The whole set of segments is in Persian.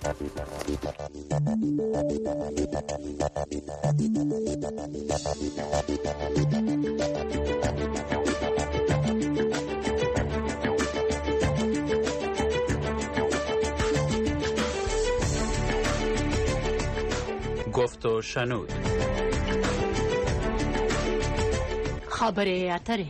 گفت و شنود. خبره اتره.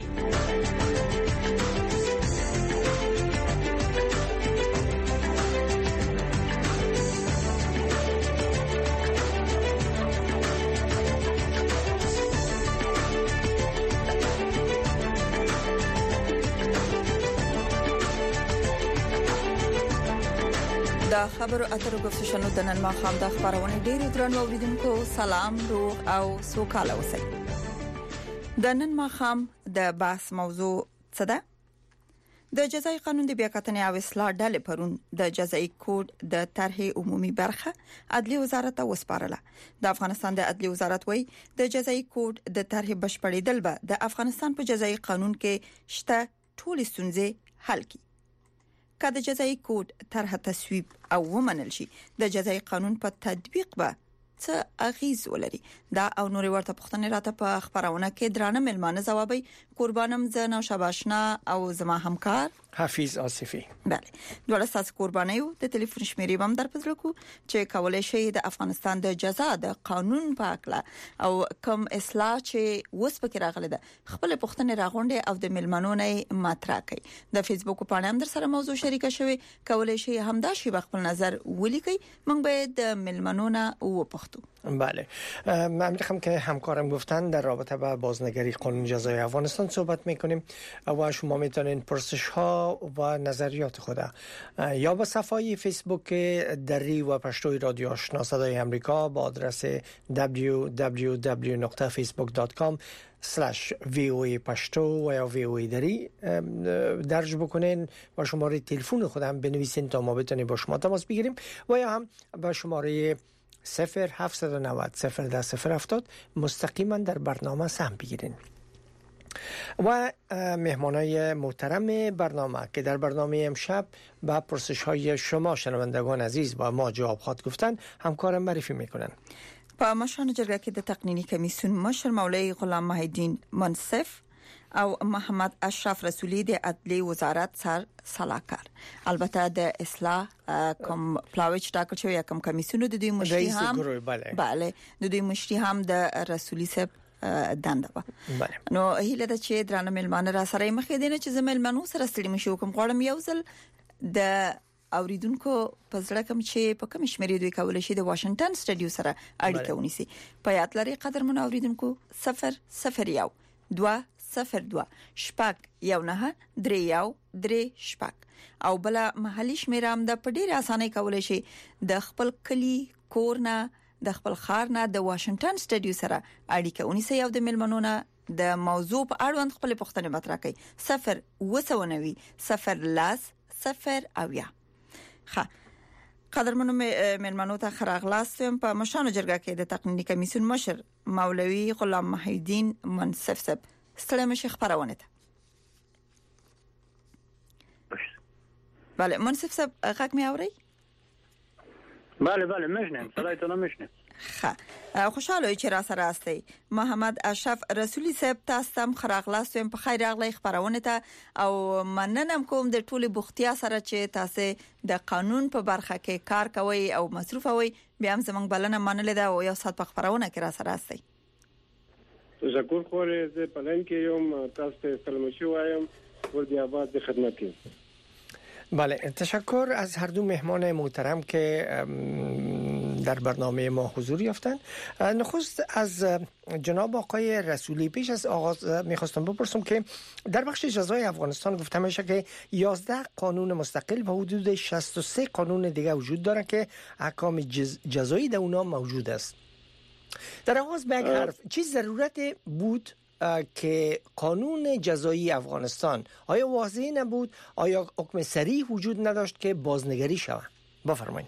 د خبرو اترو گفت شنود نن ما خام د خبرونه ډیرو درنو اوریدونکو سلام روغ او سوکاله اوسئ. د نن ما خام د بحث موضوع څه ده؟ د جزایي قانون د بیاکتنې او اصلاح ډلې پرون د جزایي کوډ د طرح عمومي برخه عدلي وزارت ته وسپارله. د افغانستان د عدلي وزارت وایي د جزایي کوډ د طرح بشپړېدل به د افغانستان په جزایي قانون کې شته ټول ستونزې حل کړي. که د جزایي کوډ طرح تصویب او ومنل شي د جزایي قانون په تطبیق به څه اغیز ولري. دا او نورې ورته پوښتنې راته په خبرونه کې درانه ملمانه ځوابي. قربانم زه نو شباشنا او زما همکار حفیظ آصفی. بله دوله تاسو قربانیو د ټلیفون شمیرې بم در پزړه کو چې کولای شي د افغانستان د جزا د قانون په اړه او کوم اصلاح چې وس پکې راغله ده خپل پوښتنې راغونډي او د ملمنو نه مطرح کوي. د فیسبوک په اړه هم در سره موضوع شریکه شوی کولای شي همدا شی خپل نظر ولیکي. موږ به د ملمنو نه وپوښتو. بله من میخوام که همکارم گفتن در رابطه با بازنگری قانون جزای افغانستان صحبت میکنیم و شما میتونین پرسش ها و نظریات خود یا به صفحه فیسبوک دری و پشتوی رادیو آشنا صدای امریکا با آدرس www.facebook.com/voa پشتو و یا VOA دری درج بکنین و شماره تلفن خود هم بنویسین تا ما بتونیم با شما تماس بگیریم و یا هم با شماره 0790 010 مستقیما در برنامه سهم بگیرین. و مهمانای محترم برنامه که در برنامه امشب با پرسش های شما شنوندگان عزیز با ما جواب خواهد گفتن همکارم معرفی میکنن. په مشرانو جرګه کې د تقنینی کمیسیون مشر مولوی غلام محیدین منصف او محمد اشرف رسولی د عدلی وزارت سر صلاحکار. البته د اصلاح کوم پلاویچ ټاکل شوی یا کوم کمیسیون د دوی مشري هم بله د دوی مشري هم د رسولی صاحب دنده و. نو هیله ده چې درانه ملمانه را سره مخې دینه چې زمل منو سره ستړي مشو کوم غواړم یو ځل د اوریدونکو په زړه کوم چې په کوم شمیرې دوی کولای شي د واشنگټن سټډیو سره اړیکه ونیسي. په یاد لري قدرمن اوریدونکو 001 202 شپږ یو نه درې یو درې شپږ او بل محلي شمیره هم د په ډیره اسانه کولای شي د خپل کلی کور نه د خپل خار نه د واشنگټن سټډیو سره اړیکه ونیسي او د ملمنونه د موضوع په اړه خپل پوښتنه مطرح کړي. 0 0 0 ښه قدرمنو ملمنو ته خراغلاستم په مشانو جرګه کې د تقنینی کمیسیون مشر مولوی غلام محیدین منصف صاحب ستړي مشه خبرونه ته. بله منصف صاحب غږ می اوري؟ بله میشنم صدایتون میشنم. خوشاله چې را سره استي. محمد اشرف رسولی صاحب تاسو هم خراغلاستم په خیر راغلی خبرونه ته او مننم کوم د ټولي بوختیا سره چې تاسو د قانون په برخه کې کار کوي او مصروف وي. بیا هم زمنګ بلنه منل ده او یو سات په خبرونه کې را سره استي. تشکر خوري زه پلان کې یم تاسو ته سلام وایم ورته آباد خدمت یم. بله تشکر از هر دو مهمان محترم که در برنامه ما حضور یافتن. نخست از جناب آقای رسولی پیش از آغاز میخواستم بپرسم که در بخش جزای افغانستان گفته میشه که 11 قانون مستقل و حدود 63 قانون دیگه وجود داره که احکام جزایی در اونا موجود است. در آغاز به یک حرف چی ضرورت بود که قانون جزایی افغانستان آیا واضح نبود؟ آیا حکم صریح وجود نداشت که بازنگری شود؟ بفرمایید.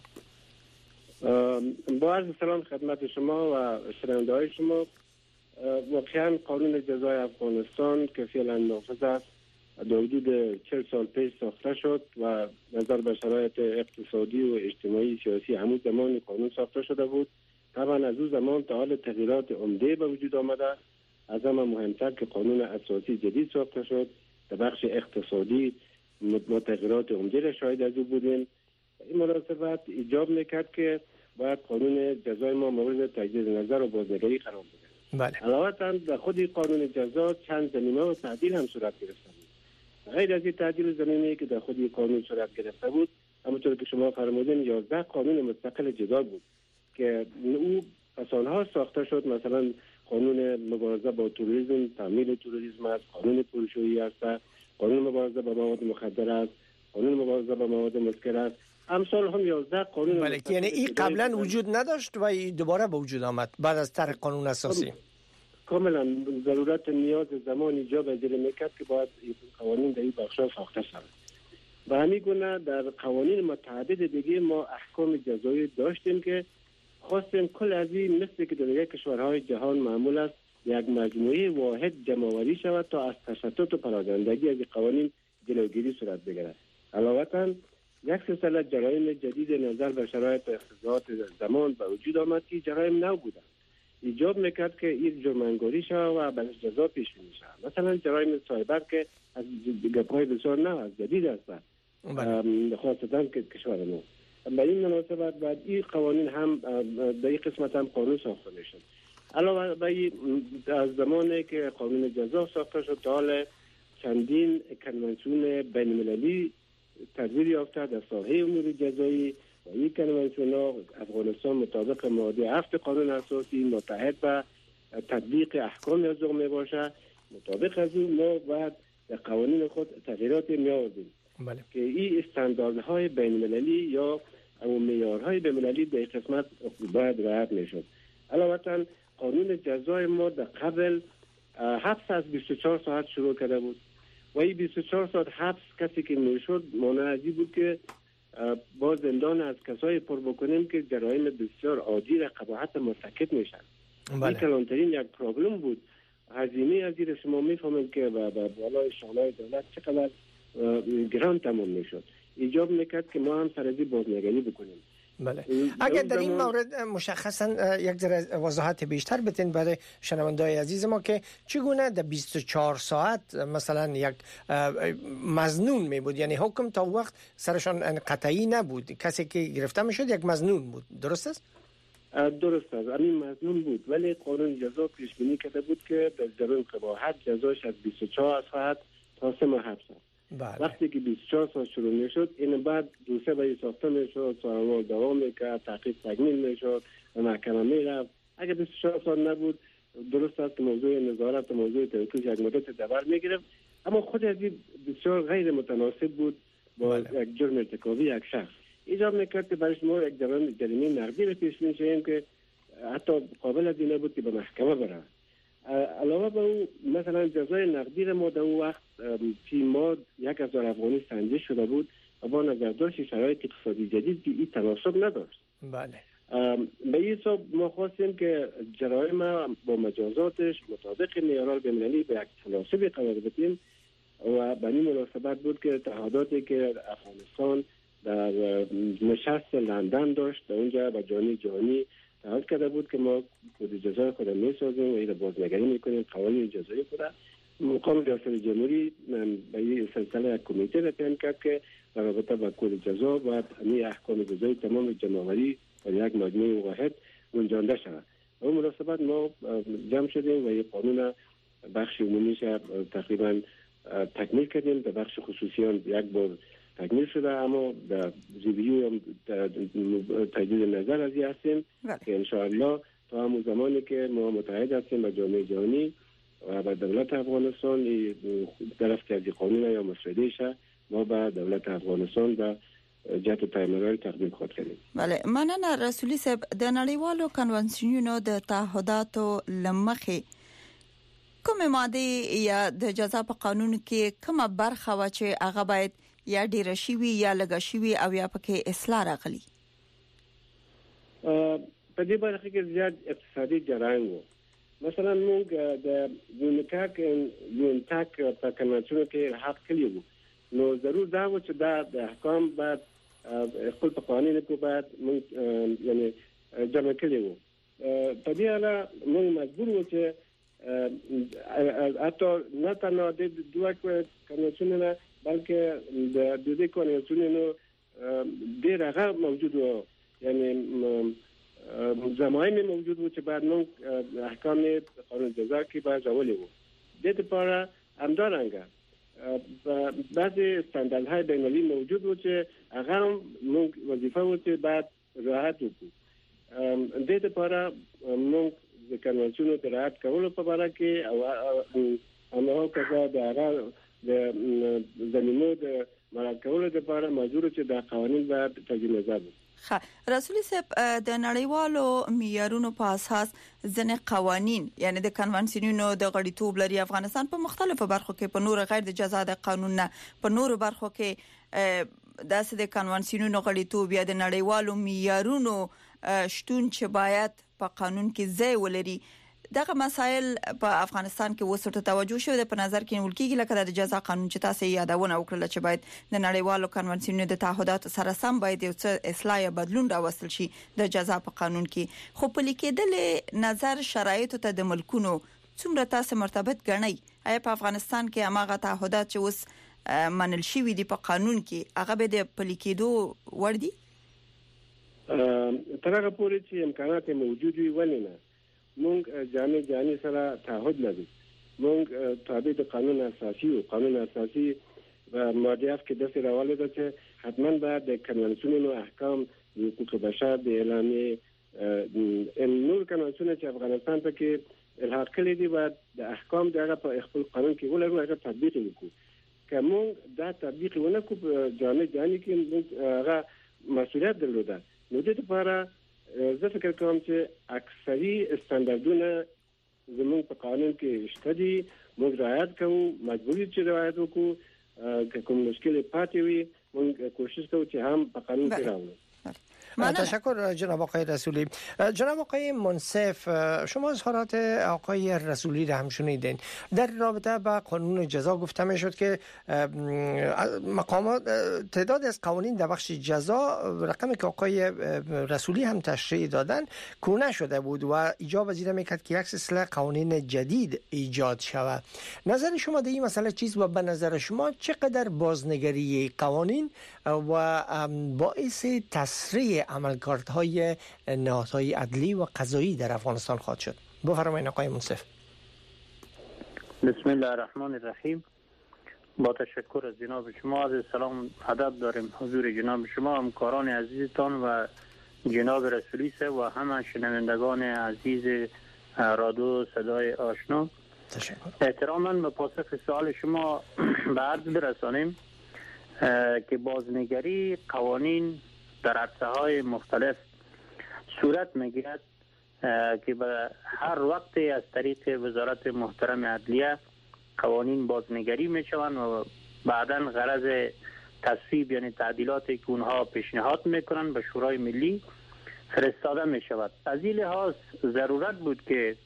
با عرض سلام خدمت شما و شنونده‌های شما. واقعا قانون جزای افغانستان که فعلا نافذ است حدود 40 سال پیش ساخته شد و نظر به شرایط اقتصادی و اجتماعی سیاسی همون زمان قانون ساخته شده بود. طبعا از اون زمان تا حال تغییرات عمده به وجود آمده. از همه مهمتر که قانون اساسی جدید ساخته شد. در بخش اقتصادی ما تغییرات عمده را شاهد از او بودیم. این مناسبت ایجاب میکرد که باید قانون جزای ما مورد تجدید نظر و بازنگری قرار بده. بله. علاوه در خود قانون جزا چند زمینه و تعدیل هم صورت گرفته بود. غیر از این تعدیل زمینه‌ای که در خود قانون صورت گرفته بود، همونطور که شما فرمودین 11 قانون مستقل جدا بود که او سالها ساخته شد. مثلا قانون مبارزه با تروریسم، تامین تروریسم است، قانون پولشویی است، قانون مبارزه با مواد مخدر است، قانون مبارزه با مواد مسکر است. امثال هم 11 قانون. بله، یعنی این قبلا وجود نداشت و دوباره به وجود آمد بعد از طرح قانون اساسی. کاملا ضرورت نیاز زمان ایجاب اجازه میکرد که باید قوانین در این بخش‌ها ساخته شود. و همین گونه در قوانین متعدد دیگه ما احکام جزایی داشتیم که خواستیم کل از این مثل که در یک کشورهای جهان معمول است یک مجموعه واحد جمع‌آوری شود تا از تشتت و پراگندگی از قوانین جلوگیری صورت بگیرد. علاوه یک سلسله جرایم جدید نظر به شرایط اقتضاعات زمان به وجود آمد که جرایم نو بودند. ایجاب میکرد که این جرم‌انگاری شود و به جزا پیش بینی شود. مثلا جرایم سایبر که از گپ‌های بسیار نو است، جدید است، خاصتا که کشور ما. به این مناسبت بعد این قوانین هم در این قسمت هم قانون ساخته میشد. علاوه بر از زمانی که قانون جزا ساخته شد تا حال چندین کنوانسیون بین‌المللی تدوین یافته در ساحه امور جزایی و این کنوانسیون‌ها افغانستان مطابق ماده 7 قانون اساسی متحد به تطبیق احکام از او میباشه. مطابق از اون ما بعد در قوانین خود تغییرات می‌آوردیم. بله. که این استانداردهای بین‌المللی یا معیارهای بین‌المللی به قسمت باید رعایت میشد. علاوه قانون جزای ما در قبل حبس از 24 ساعت شروع کرده بود و این 24 ساعت حبس کسی که میشد مانعی بود که با زندان از کسای پر بکنیم که جرایم بسیار عادی را قباحت مرتکب میشن. بله. این کلانترین یک پرابلم بود. هزینه از این شما میفهمید که با بالای شانه دولت چقدر گران تمام میشد. ایجاب میکرد که ما هم سرزی بازنگری بکنیم. بله. اگر در این مورد مشخصا یک ذره وضاحت بیشتر بدین برای شنونده‌های عزیز ما که چگونه در 24 ساعت مثلا یک مظنون می بود، یعنی حکم تا وقت سرشان قطعی نبود، کسی که گرفته میشد یک مظنون بود، درست است؟ درست است، همین مظنون بود، ولی قانون جزا پیش بینی کرده بود که در جرم قباحت جزاش از 24 ساعت تا 3 ماه حبس است. بله. وقتی که 24 ساعت شروع میشد این بعد دوسه به ساخته میشد، سوال دوام میکرد، تحقیق تکمیل میشد و محکمه میرفت. اگر 24 ساعت نبود درست است که موضوع نظارت و موضوع توقیف یک مدت دوام میگرفت، اما خود از این بسیار غیر متناسب بود با یک جرم ارتکابی یک شخص. ایجاب میکرد که برای ما یک جریمه نقدی رو پیش بینی شیم که حتی قابل از این نبود که به محکمه بره. علاوه بر اون مثلا جزای نقدی ما در اون وقت فی ماه 1000 افغانی سنجش شده بود و با نظر داشت شرایط اقتصادی جدید که این تناسب نداشت. بله. به این حساب ما خواستیم که جرایم با مجازاتش مطابق معیارهای بین‌المللی به یک تناسبی قرار بدیم و به این مناسبت بود که اتحاداتی که افغانستان در نشست لندن داشت در اونجا با جهانی تعهد کرده بود که ما کد جزای خود میسازیم و این بازنگری میکنیم قوانین جزایی خود. مقام ریاست جمهوری به این سلسله یک کمیته را تعیین کرد که در رابطه با کد جزا باید همین احکام جزایی تمام جمع‌آوری و یک مجموعه واحد گنجانده شود. به اون مناسبت ما جمع شدیم و این قانون بخش عمومیش تقریبا تکمیل کردیم. در بخش خصوصیان یک بار تکمیل شده، اما در ریویو هم تجدید نظر از این هستیم که انشاءالله تا همون زمانی که ما متحد هستیم با جامعه جهانی و با دولت افغانستان درست که از قانون یا مسوده‌اش ما با دولت افغانستان و جهت تایمرهای تقدیم خود کردیم. بله، مننه رسولی صاحب. د نړیوالو کنوانسیونونو د تعهداتو لمخې کومه ماده یا د جزا په قانون کې کومه برخه و چې هغه باید یا ډیره شوی یا لږه شوی او یا پکې اصلاح راغلی؟ په دې برخه کې زیات اقتصادي جرایم وو مثلا موږ د یونتاک په کنوانسیون کې حق کړی وو، نو ضرور دا و چې دا د احکام بعد خپل په قوانینو کې بعد موږ یعنی جمع کړی وو. په دې اړه موږ مجبور وو چې حتی نه تنها د دوه کنوانسیونونه بلکې د دې کنوانسیونونو ډېر هغه موجود وو، یعنی زماینه موجود وو چې بعد موږ احکام قانون جزا کې باید راولې وو. د دې لپاره همدارنګه بعضی استانداردهای بین‌المللی موجود وو چې هغه موږ وظیفه وو چې بعد رعایت وکړو. د دې لپاره موږ د کنوانسیونو د رعایت کولو په اړه کې او همغه کسا د هغه د زمینو د مراعات کولو لپاره مجبور چې د قوانین باید تجویز وي. رسولي صاحب د نړیوالو معیارونو په اساس ځنې قوانين یعنی د کنوانسیونونو د غړیتوب لري. افغانستان په مختلفو برخو کې په نور غیر د جزا د قانون نه په نور برخو کې داسې د کنوانسیونونو غړیتوب یا د نړیوالو معیارونو شتون چې باید په قانون کې ځای ولري. دغه مسائل په افغانستان کې وسوته توجه شوه د په نظر کې نیول کېږي لکه د جزا قانون چې تاسو یادونه وکړه چې باید د نړیوالو کنوانسیونونو د تعهداتو سره سم باید یو څه اصلاح یا بدلون راوستل شي د جزا په قانون کې. خو په لیکېدل نظر شرایطو ته د ملکونو څومره تاسو مرتبط ګڼئ؟ آیا په افغانستان کې هغه تعهدات چې اوس منل شوي دي په قانون کې هغه به د په لیکېدو ور دي؟ تر هغه پورې چې امکانات موجود وي ولې نه موږ جامع سره تعهد لرو. موږ تابع د قانون اساسي او قانون اساسي ماده کې د سراوالو ده چې حتما باید د کنوانسیونونو احکام د حقوق بشر د اعلامیه نور کنوانسیون چې افغانستان ته کې الحاق کړي دي باید د احکام دغه په خپل قانون کې ولرو هغه تطبیق وکړو. کوم دا تطبیق ونه کو جامع کې هغه مسؤلیت درلوده. نو د دې لپاره زه فکر کوم چې اکثري استانداردونه زموږ په قانون کې شته دي، موږ رعایت کوو، مجبوري چې رعایت وکړو. که کوم مشکل پاتې وي موږ کوشش کوو چې هم په قانون کې راوړو. تشکر جناب آقای رسولی. جناب آقای منصف، شما اظهارات آقای رسولی را هم شنیدین. در رابطه با قانون جزا گفته می شد که مقامات تعداد از قوانین در بخش جزا رقمی که آقای رسولی هم تشریح دادن کونه شده بود و ایجاب پذیر میکرد که یک سلسله قوانین جدید ایجاد شود. نظر شما در این مسئله چیست و به نظر شما چقدر بازنگری قوانین و باعث تسریع عملکردهای نهادهای عدلی و قضایی در افغانستان خواهد شد؟ بفرمایید آقای منصف. بسم الله الرحمن الرحیم. با تشکر از جناب شما، از سلام ادب داریم حضور جناب شما، همکاران عزیزتان و جناب رسولی و همه شنوندگان عزیز رادیو صدای آشنا. تشکر. احتراما به پاسخ سوال شما به عرض برسانیم که بازنگری قوانین در عرصه‌های مختلف صورت می‌گیرد که به هر وقت از طریق وزارت محترم عدلیه قوانین بازنگری می‌شوند و بعداً غرض تصویب یعنی تعدیلاتی که اونها پیشنهاد می‌کنند به شورای ملی فرستاده می‌شود. از این لحاظ ضرورت بود که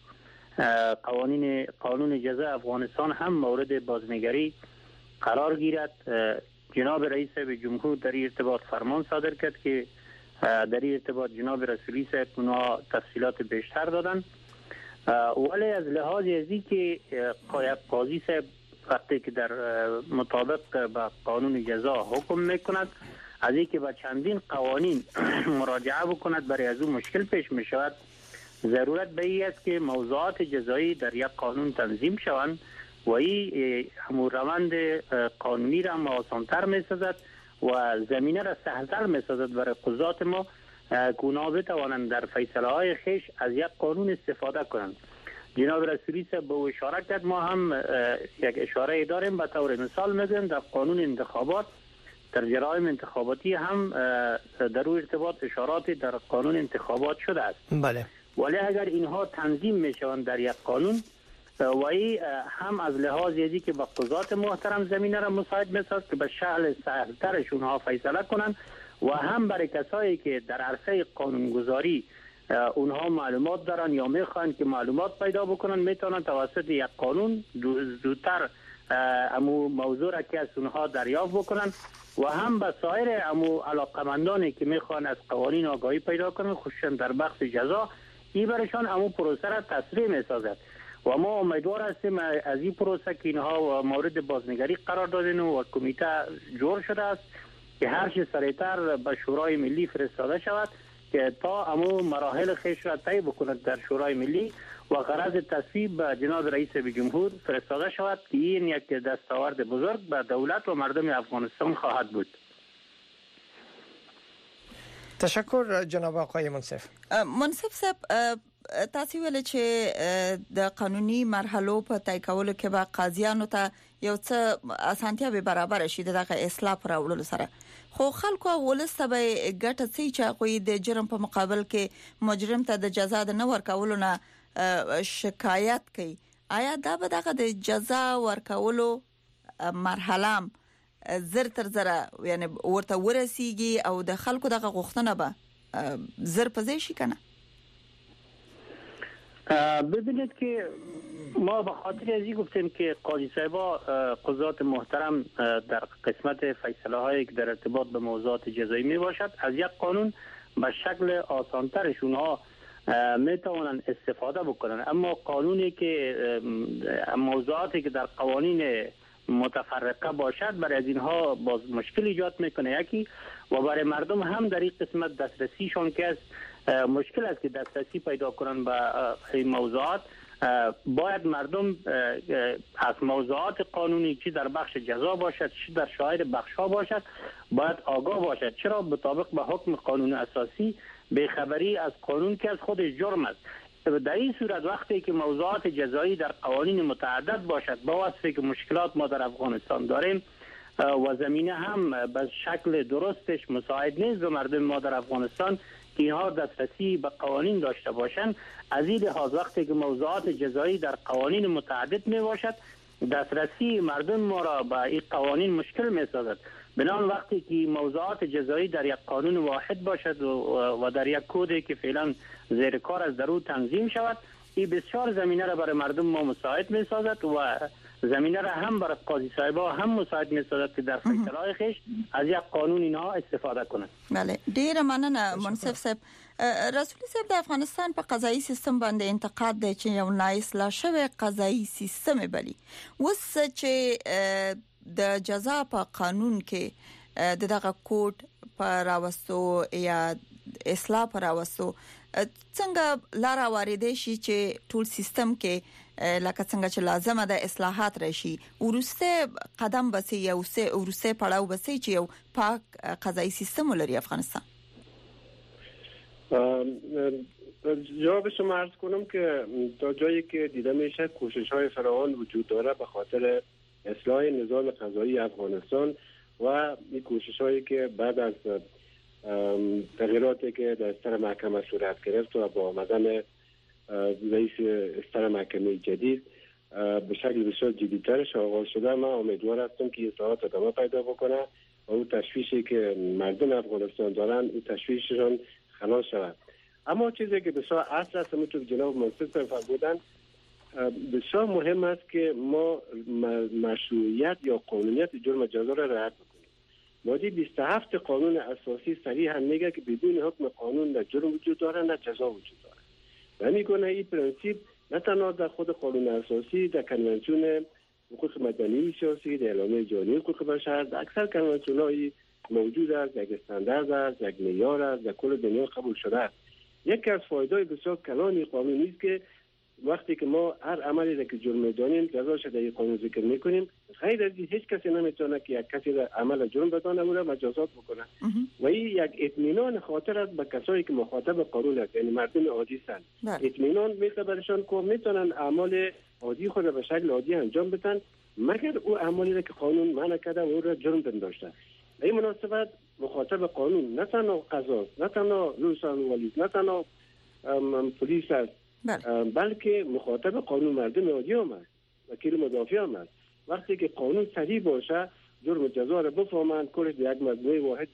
قانون جزا افغانستان هم مورد بازنگری قرار گیرد. جناب رئیس جمهور در این ارتباط فرمان صادر کرد که در این ارتباط جناب رسولی صاحب اونا تفصیلات بیشتر دادن. ولی از لحاظ ازی که قاضی صاحب وقتی که در مطابق با قانون جزا حکم میکند از این که با چندین قوانین مراجعه بکند برای از اون مشکل پیش می شود، ضرورت به این است که موضوعات جزایی در یک قانون تنظیم شوند و این همون روند قانونی را آسانتر می سازد و زمینه را سهلتر می سازد برای قضات ما که اونا بتوانند در فیصله های خیش از یک قانون استفاده کنند. جناب رسولی صاحب به اشاره کرد، ما هم یک اشاره داریم. به طور مثال میگم در قانون انتخابات در جرایم انتخاباتی هم در ارتباط اشارات در قانون انتخابات شده است. بله. ولی اگر اینها تنظیم میشوند در یک قانون و ای هم از لحاظ ازی که با قضات محترم زمینه را مساعد میسازد که به شکل سهلترش اونها فیصله کنند و هم برای کسایی که در عرصه قانونگذاری اونها معلومات دارن یا میخوان که معلومات پیدا بکنن، میتونن توسط یک قانون زودتر امو موضوع را که از اونها دریافت بکنن و هم به سایر امو علاقمندانی که میخوان از قوانین آگاهی پیدا کنن، خصوصا در بخش جزا، این برشان امو پروسه را تسریع میسازد و ما امیدوار هستیم از این پروسه که اینها مورد بازنگری قرار دادن و کمیته جور شده است که هر چه سریعتر به شورای ملی فرستاده شود که تا امو مراحل خیش را طی بکند در شورای ملی و غرض تصویب به جناب رئیس جمهور فرستاده شود که این یک دستاورد بزرگ به دولت و مردم افغانستان خواهد بود. تشکر جناب آقای منصف. منصف صاحب، تاسو ویل چې د قانوني مرحلو په تای کولو کې به قاضیانو ته یو څه اسانتیا به برابر شي دغه اصلاح پر وړلو سره، خو خلکو ولسته به ګټه سي چې کوئی د جرم په مقابل کې مجرم ته د جزا د نور کولو نه شکایت کوي. آیا دا به دغه د جزا ورکولو مرحله زر تر زره یعنی ورته ورسیږي او د خلکو دغه غوښتنه به زر پځې شي کنه؟ ببینید که ما به خاطر ازی گفتیم که قاضی صاحبا قضات محترم در قسمت فیصله هایی که در ارتباط به موضوعات جزایی می باشد از یک قانون به شکل آسانترش اونها می توانند استفاده بکنن، اما قانونی که موضوعاتی که در قوانین متفرقه باشد برای از اینها باز مشکل ایجاد میکنه یکی و برای مردم هم در این قسمت دسترسیشون که است مشکل است که دسترسی پیدا کنن به این موضوعات. باید مردم از موضوعات قانونی چی در بخش جزا باشد چی در سایر بخش ها باشد باید آگاه باشد، چرا مطابق به حکم قانون اساسی بیخبری از قانون که از خود جرم است. در این صورت وقتی که موضوعات جزایی در قوانین متعدد باشد با وصفی که مشکلات ما در افغانستان داریم و زمینه هم به شکل درستش مساعد نیست به مردم ما در افغانستان که اینها دسترسی به قوانین داشته باشند، از این لحاظ وقتی که موضوعات جزایی در قوانین متعدد می باشد دسترسی مردم ما را به این قوانین مشکل می سازد. بنابراین وقتی که موضوعات جزایی در یک قانون واحد باشد و در یک کدی که فعلا زیر کار از درو تنظیم شود، این بسیار زمینه را برای مردم ما مساعد می سازد و زمینه را هم برای قاضی صاحبا هم مساعد می سازد که در فیصله خیش از یک قانون اینها استفاده کنند. بله، ډیر مننه منصف صاحب. رسول صاحب، د افغانستان په قضایي سیستم باندې انتقاد دی چې یو نااصلاح شوی قضایي سیستم بلی وس چې د جزا په قانون کې دغه کوډ پر راوستو یا اصلاح پر راوستو څنګه لار واردې شي چې ټول سیستم کې لکه څنګه چې لازمه ده اصلاحات راشي، ورسته قدم بسې یو ورسته پړاو بسې چې یو پاک قضایي سیستم ولري افغانستان؟ جواب شما عرض کنم که تا جایی که دیده میشه کوشش های فراوان وجود داره به خاطر اصلاح نظام قضایی افغانستان و این کوشش هایی که بعد از تغییراتی که در استر محکمه صورت گرفت و با آمدن رئیس استر محکمه جدید به شکل بسیار جدیدترش آغاز شده، من امیدوار هستم که اصلاحات ادامه پیدا بکنه و اون تشویشی که مردم افغانستان دارن اون تشویششون خلاص شود. اما چیزی که بسیار اصل است همونطور که جناب منصف فرمودن بسیار مهم است که ما مشروعیت یا قانونیت جرم جزا را رعایت بکنیم. ماده 27 قانون اساسی صریحا میگه که بدون حکم قانون نه جرم وجود داره نه جزا وجود داره و میگه این پرنسیپ نه تنها در خود قانون اساسی، در کنوانسیون حقوق مدنی سیاسی، در اعلامیه جهانی حقوق بشر، در اکثر کنوانسیون‌های موجود است، یک استاندارد است، یک معیار است، در کل دنیا قبول شده است. یکی از فایده‌های بسیار کلان قانونی است که وقتی که ما هر عملی را که جرم دانیم جزاش در این قانون ذکر میکنیم، غیر از هیچ کسی نمیتونه که یک کسی را عمل جرم بدانه او را مجازات بکنه و این یک اطمینان خاطر است به کسایی که مخاطب قانون است، یعنی مردم عادی هستند. اطمینان میده برشان که میتونن اعمال عادی خود را به شکل عادی انجام بدن مگر او اعمالی را که قانون منع کرده و او را جرم پنداشته. این مناسبت مخاطب قانون نه تنها قضاست، نه تنها رئیسان ولی، نه تنها پلیس است، بلکه مخاطب قانون مردم عادی هم است، وکیل مدافع هم است. وقتی که قانون صریح باشه جرم جزا را بفهمند، کلش یک مجموعه واحد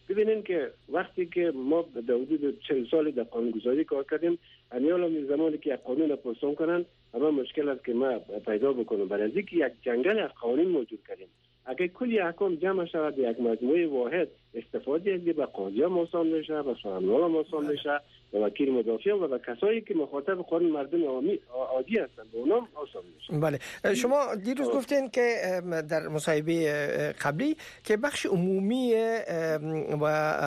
ببینید که وقتی که ما در حدود 40 سال در قانونگذاری کار کردیم، امیال زمانی که یک قانون را پرسان کنن اما مشکل است که ما پیدا بکنم. برای از اینکه یک جنگل از قوانین موجود کردیم، اگه کلی احکام جمع شود یک مجموعه واحد، استفاده از به قاضیان آسان میشه، به سخنوران آسان میشه، به وکیل مدافع و به کسایی که مخاطب قانون مردم عادی هستند به اونها آسان میشه. بله، شما دیروز گفتین که در مصاحبه قبلی که بخش عمومی و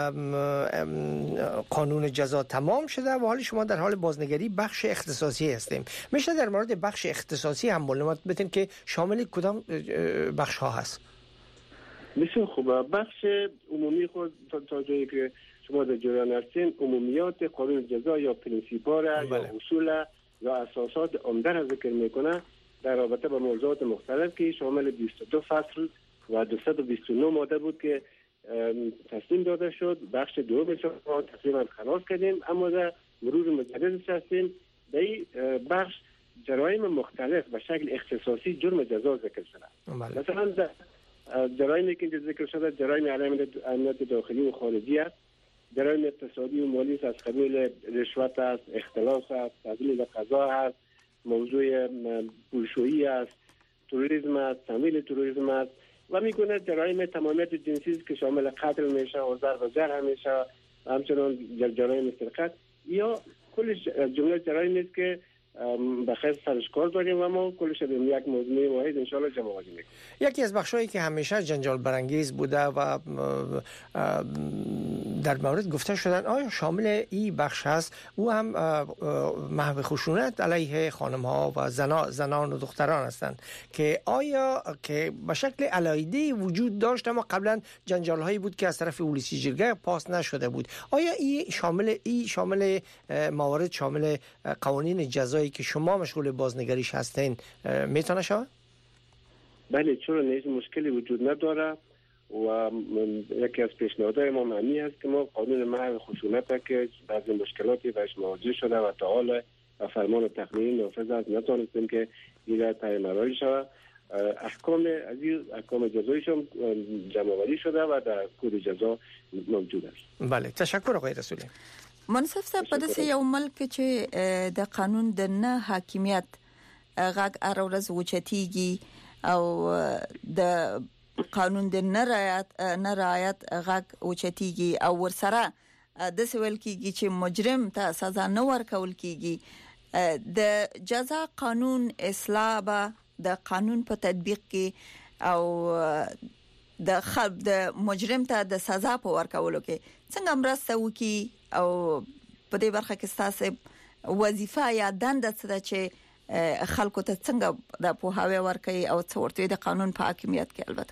قانون جزا تمام شده و حالا شما در حال بازنگری بخش اختصاصی هستیم. میشه در مورد بخش اختصاصی هم معلومات بدین که شامل کدام بخش ها هست؟ بسیار خوبه. بخش عمومی خود تا جایی که شما در جریان هستین، عمومیات قانون جزا یا پرینسیپا را یا اصول یا اساسات عمده را ذکر میکنه در رابطه با موضوعات مختلف که شامل 22 فصل و 229 ماده بود که تصمیم داده شد. بخش دومش را تقریبا خلاص کردیم، اما در مرور مجدد هستیم. در این بخش جرایم مختلف به شکل اختصاصی جرم جزا ذکر شده. مثلا در جرایمی که ذکر شده، جرایم علیه امنیت داخلی و خارجی است، جرایم اقتصادی و مالی از قبیل رشوت است، اختلاس است، تضلیل قضا است، موضوع پولشویی است، تروریسم است، تمویل تروریسم است و میکنه جرایم تمامیت جنسی است که شامل قتل میشه و ضرب و جرح میشه و همچنان جرایم سرقت یا کلش جمله جرایم است که بخیر سرش کار داریم و ما کلش به یک موضوع واحد ان شاء الله جمع آوری میکنیم. یکی از بخشایی که همیشه جنجال برانگیز بوده و در مورد گفته شدن آیا شامل این بخش هست، او هم محو خشونت علیه خانم ها و زنان و دختران هستند که آیا که به شکل علایده وجود داشت اما قبلا جنجال هایی بود که از طرف پلیس جرگه پاس نشده بود. آیا این شامل موارد شامل قوانین جزایی که شما مشغول بازنگریش هستین میتونه شود؟ بله، چرا نیست، مشکلی وجود نداره و یکی از پیشنهادهای ما معنی است که ما قانون محو خشونت که بعضی مشکلاتی بهش مواجه شده و تا حال و فرمان تقنینی نافذ است نتونستیم که این را تعیین شود. احکام جزایش هم جمع آوری شده و در کد جزا موجود است. بله، تشکر آقای رسولی. منصف صاحب، په داسې یو ملک چې د قانون د نه حاکمیت غږ هر ورځ اوچتیږي او د قانون د نه رعایت غږ اوچتیږي او ورسره د سویل کیږي چې مجرم ته سزا نه ورکول کیږي، د جزا قانون اصلاح به د قانون په تطبیق کې او د مجرم ته د سزا په ورکولو کې څنګه مرسته وکړي او په دې برخه کې ستاسو وظیفه یا دنده څه ده چې خلکو ته څنګه د پوهاوی ورکړي او څه ورته د قانون په حاکمیت کې؟ البته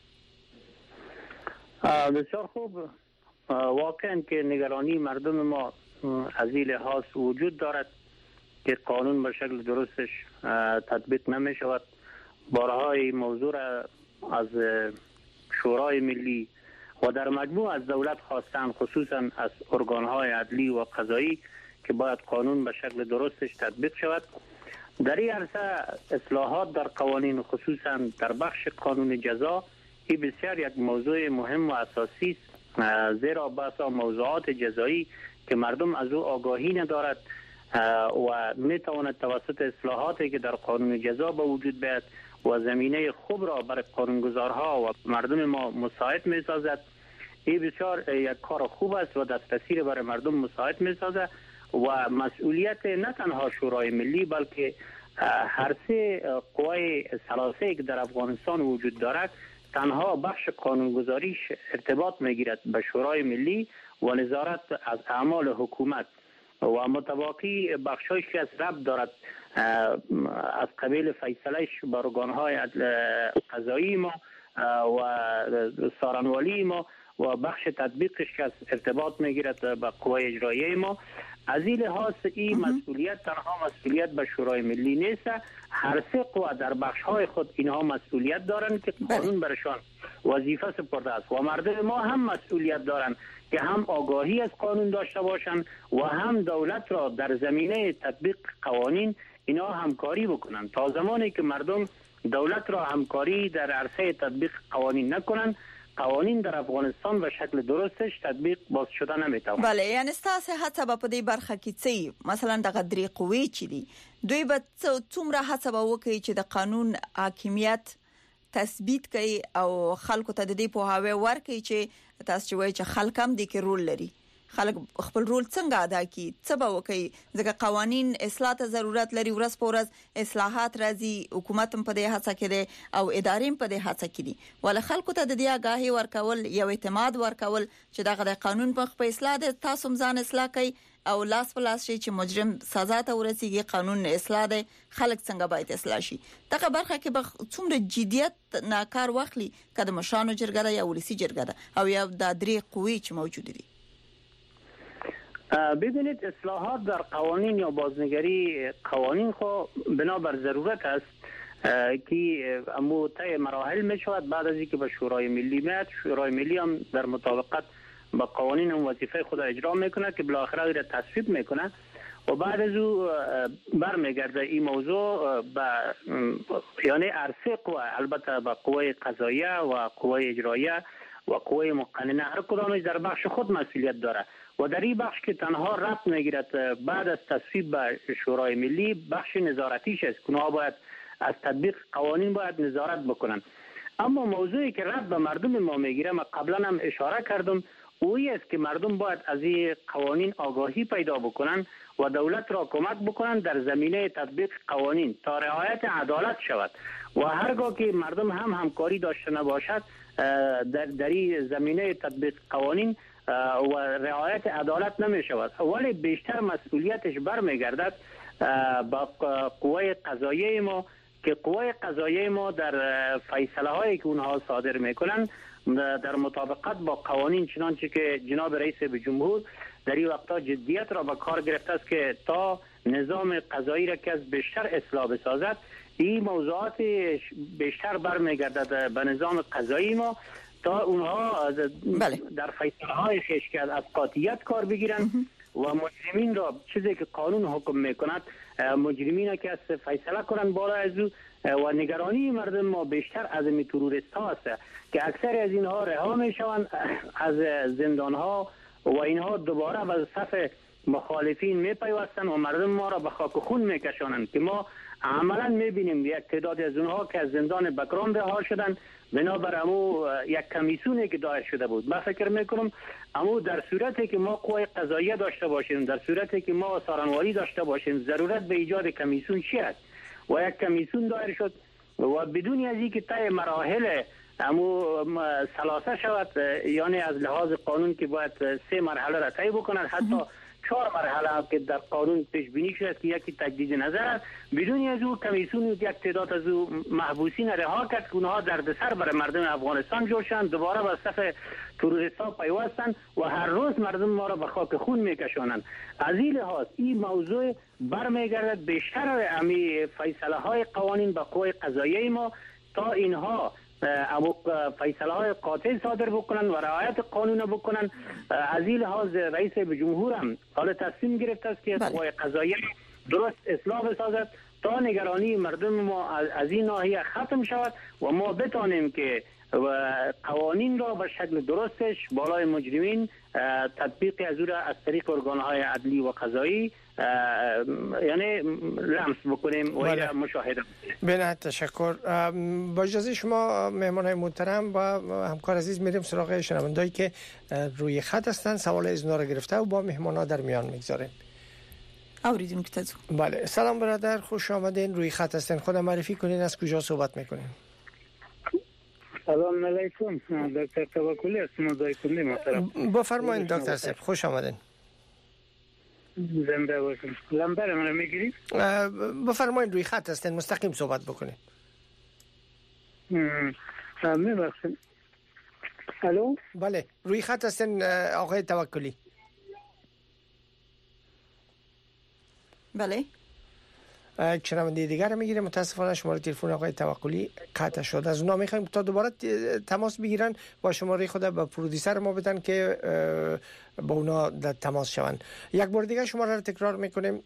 بسیار خوب. واقعا که نگرانی مردم ما از این لحاظ وجود دارد که قانون به شکل درستش تطبیق نمی شود. بارها موضوع را از شورای ملی و در مجموع از دولت خواستن، خصوصا از ارگانهای عدلی و قضایی، که باید قانون به شکل درستش تطبیق شود. در این عرصه اصلاحات در قوانین، خصوصا در بخش قانون جزا، این بسیار یک موضوع مهم و اساسی است، زیرا بحث موضوعات جزایی که مردم از او آگاهی ندارد و میتواند توسط اصلاحاتی که در قانون جزا به وجود بیاید و زمینه خوب را برای قانونگذارها و مردم ما مساعد می سازد. این بسیار یک کار خوب است و دسترسی را برای مردم مساعد می سازد و مسئولیت نه تنها شورای ملی بلکه هر سه قوای ثلاثه که در افغانستان وجود دارد تنها بخش قانونگذاریش ارتباط می گیرد به شورای ملی و نظارت از اعمال حکومت و متواقی بخشایش که از ربط دارد از قبیل فیصلهش با ارگانهای قضایی ما و سارنوالی ما و بخش تطبیقش که از ارتباط میگیرد با قوای اجرایی ما. از این لحاظ این مسئولیت تنها مسئولیت به شورای ملی نیست، هر سه قوا در بخش‌های خود اینها مسئولیت دارند که قانون برشان وظیفه سپرده است و مردم ما هم مسئولیت دارند که هم آگاهی از قانون داشته باشند و هم دولت را در زمینه تطبیق قوانین اینا همکاری بکنند. تا زمانی که مردم دولت را همکاری در عرصه تطبیق قوانین نکنند، قوانین در افغانستان به شکل درستش تطبیق باز شده نمیتونه. بله، یعنی ستاسو هڅه به په دې برخه کې څه مثلا د غدري قوی چې دي دوی به څومره هڅه وکړي چې د قانون حاکمیت تثبیت کوي او خلکو ته د دې په هاوی ورکړي چې تاسو وایي چې خلک هم د کې رول لري. خلک خپل رول څنګه ادا کوي؟ څه به وکړي؟ ځکه قوانین اصلاح ته ضرورت لري، ورځ په ورځ اصلاحات راځي، حکومت هم په دې هڅه کې دی او ادارې هم په دې هڅه کې دي. ول خلکو ته د دې آگاهي ورکول، یو اعتماد ورکول چې دغه د قانون په اصلاح د تاسو ځان اصلاح کوي او لاس په لاس شي چې مجرم سزا ته ورسیږي، قانون اصلاح دی، خلک څنګه باید اصلاح شي. دغه برخه کې به څومره جديت نه کار واخلي کله مشانو جرګه یا ولسی جرګه او یا د درې قوی چې موجود دي. ببینید اصلاحات در قوانین یا بازنگری قوانین خو بنابر ضرورت است که طی مراحل می شود. بعد از اینکه به شورای ملی میاد، شورای ملی هم در مطابقت با قوانین هم وظیفه خود اجرا میکنه که بالاخره را تصویب میکنه و بعد از او برمیگرده این موضوع به یعنی عرصه قوه، البته به قوه قضاییه و قوه اجراییه و قوه مقننه، هر کدامش در بخش خود مسئولیت داره و در این بخش که تنها ربط میگیرد بعد از تصویب به شورای ملی، بخش نظارتیش است که اونها باید از تطبیق قوانین باید نظارت بکنن. اما موضوعی که ربط به مردم ما میگیره، من قبلا هم اشاره کردم، اویی است که مردم باید از این قوانین آگاهی پیدا بکنن و دولت را کمک بکنن در زمینه تطبیق قوانین تا رعایت عدالت شود و هرگاه که مردم هم همکاری داشته نباشد در این زمینه تطبیق قوانین و رعایت عدالت نمی شود. ولی بیشتر مسئولیتش برمیگردد با قوه قضاییه ما که قوه قضاییه ما در فیصله هایی که اونها صادر میکنن در مطابقت با قوانین، چنانچه که جناب رئیس جمهور در این وقتا جدیت را به کار گرفته است که تا نظام قضایی را که از بیشتر اصلاح بسازد، این موضوعات بیشتر برمیگردد به نظام قضایی ما تا اونها در فیصله های خیش که از قاطعیت کار بگیرن و مجرمین را چیزی که قانون حکم میکند مجرمین که از فیصله کنن بالا از او و نگرانی مردم ما بیشتر از این تروریست ها است که اکثر از اینها رها میشوند از زندان ها و اینها دوباره به صف مخالفین میپیوستند و مردم ما را به خاک خون میکشانند که ما عملا میبینیم یک تعداد از اونها که از زندان بکران رها شدن بنابر امو یک کمیسیونی که دایر شده بود. من فکر میکنم امو در صورتی که ما قوه قضاییه داشته باشیم، در صورتی که ما سارنواری داشته باشیم، ضرورت به ایجاد کمیسیون چی است و یک کمیسیون دایر شد و بدون از اینکه طی مراحل امو ثلاثه شود، یعنی از لحاظ قانون که باید 3 مرحله را طی بکنند، حتی 4 مرحله که در قانون پیش بینی شده که یکی تجدید نظر است، بدون از او کمیسیون یک تعداد از او محبوسین رها کرد که اونها دردسر برای مردم افغانستان جور شدند، دوباره به صف تروریست‌ها پیوستند و هر روز مردم ما را به خاک خون میکشانند. از این لحاظ این موضوع برمیگردد بیشتر امی فیصله های قوانین به قوه قضاییه ما تا اینها فیصله های قاطع صادر بکنن و رعایت قانون بکنن. از این لحاظ رئیس جمهور هم حال تصمیم گرفته است که قوه قضاییه درست اصلاح بسازد تا نگرانی مردم ما از این ناحیه ختم شود و ما بتانیم که قوانین را به شکل درستش بالای مجرمین تطبیق از او را از طریق ارگانهای عدلی و قضایی یعنی لمس بکنیم و این مشاهده بکنیم. بله، تشکر. با اجازه شما مهمانای محترم و همکار عزیز میریم سراغ شنوندهایی که روی خط هستن، سوال از اونا را گرفته و با مهمانا در میان میگذاریم. اوریدون که تازو. بله، سلام برادر، خوش آمدین. روی خط هستین، خود معرفی کنین، از کجا صحبت میکنین؟ سلام علیکم، دکتر توکلی هستم از دایکنی محترم. بفرمایید دکتر صاحب، خوش آمدین. زنده باشین. لمبر من میگیرید؟ بفرمایید، روی خط هستین، مستقیم صحبت بکنید. میبخشید. الو؟ بله، روی خط هستین آقای توکلی. بله. شنونده دیگر میگیره. متاسفانه شماره تلفن آقای توکلی قطع شد. از اونا میخوایم تا دوباره تماس بگیرن، با شماره خود به پرودیسر ما بدن که با اونا در تماس شوند. یک بار دیگه شماره رو تکرار میکنیم،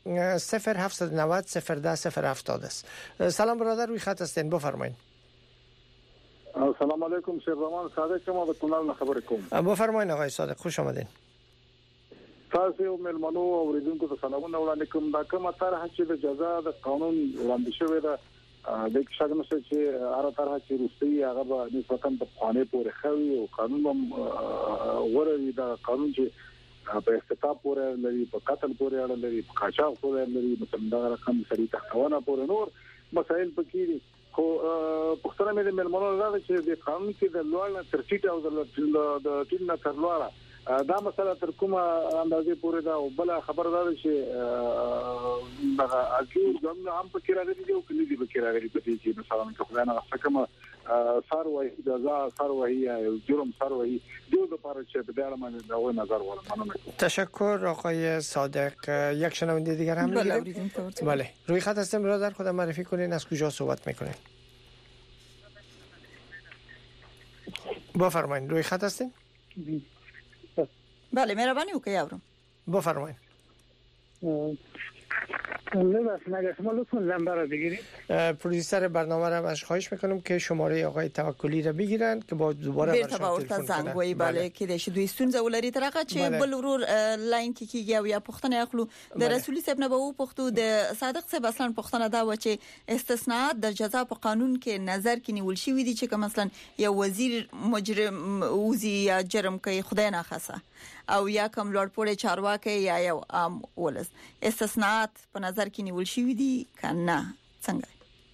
0790 010 070 است. سلام برادر، روی خط هستین، بفرمایید. سلام علیکم شهرمان صادق شما به کانال خبر کوم. بفرمایید آقای صادق، خوش آمدید. تاسو او ملمنو اوریدونکو ته سلامونه وړاندې کوم. دا کومه طرح چې د جزا د قانون وړاندې شوی ده د شګم څخه چې هر طرح چې روسي هغه به نسبتاً په قانون پورې خوي او قانون هم ورې دا قانون چې په استتاب پورې لري، په قتل پورې اړه لري، په قاچاق پورې لري، مثلا دا رقم سړي تحتونه پورې نور مسائل پکې دي. خو پښتنه مې د ملمنو راځي چې د قانون کې د لوړ تر ټیټ او د ټیټ نه تر لوړه دا مسله تر کومه اندازې پورې دا او بل خبر دا چې دا اکیو ځم هم په کې راغلي او کلی دی په کې راغلي په دې چې مثلا خدای نه حکم سار وایي جزا سار وایي او جرم سار وایي دیو د پاره چې به دغه باندې دا نظر ولرم. تشکر آقای صادق. یک شنونده دیگر هم میگیریم. بله روی خط هستیم، برادر خودم معرفی کنین از کجا صحبت میکنین؟ بفرمایید روی خط هستین؟ بله مهربانی وکړئ یاورم. بفرمایید. مگه شما لطفاً نمبر رو بگیرید. پرودیوسر برنامه را ازش خواهش میکنم که شماره آقای توکلی را بگیرن که با دوباره برشان تلفن زنگ وای. بله کې د شدوی ستونزه ولري ترغه چې بل ورور لاین کې کیږي او یا پښتنه اخلو د رسولي صاحب نه به و پښتو د صادق صاحب اصلا پښتنه دا و چې استثناءات د جزا په قانون کې نظر کې نیول شوی دي چې مثلا یو وزیر مجرم اوزي یا جرم کوي خدای نه خاصه او یا کوم لوړ پوړی چارواکي یا یو عام ولس استثناءات په نظر کې نیول شوی دي کنه څنګه؟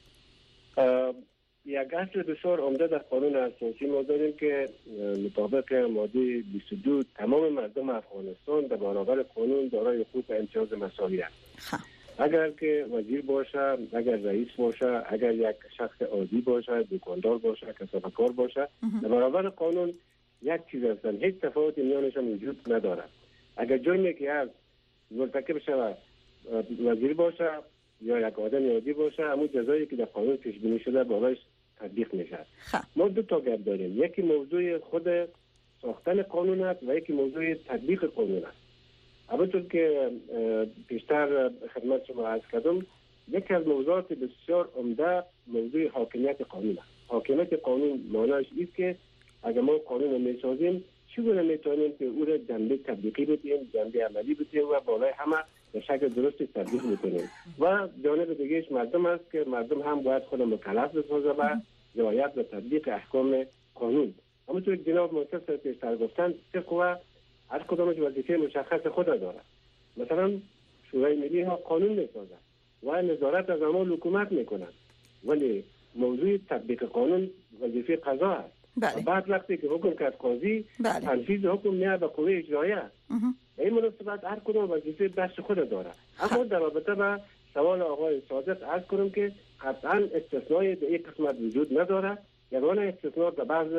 یک اصل بسیار عمده در قانون اساسی ما داریم که مطابق ماده 22 تمام مردم افغانستان در برابر قانون دارای حقوق امتیاز مساوی هستند. اگر که وزیر باشه، اگر رئیس باشه، اگر یک شخص عادی باشه، دکاندار باشه، کسبکار باشه، در برابر قانون یک چیز هستند، هیچ تفاوتی میانشان وجود ندارد. اگر جایی که از مرتکب شود وزیر باشه یا یک آدم عادی باشه، همون جزایی که در قانون پیش بینی شده بالایش تطبیق میشه. ما دو تا گپ داریم، یکی موضوع خود ساختن قانون است و یکی موضوع تطبیق قانون است. البته که پیشتر خدمت شما عرض کردم، یکی از موضوعات بسیار عمده موضوع حاکمیت قانون است. حاکمیت قانون معنیش است که اگر ما قانون رو میسازیم چگونه میتونیم که او را جنبه تطبیقی بدیم، جنبه عملی بدیم و بالای همه به شکل درستی تطبیق بکنیم. و جانب دیگهش مردم است که مردم هم باید خود مکلف بسازه و رعایت و تطبیق احکام قانون. همونطور که جناب محترم پیشتر گفتن، سه قوه هر کدامش وظیفه مشخص خود داره. مثلا شورای ملی ها قانون میسازه و نظارت از اعمال حکومت میکنن، ولی موضوع تطبیق قانون وظیفه قضا است. بله. بعد وقتی که حکم کرد قاضی، تنفیذ حکم میاد به قوه اجراییه. این مناسبت هر کدام وظیفه بخش خود داره. اما در رابطه با سوال آقای صادق عرض کنم که قطعا استثنای در این قسمت وجود نداره. یگانه استثناء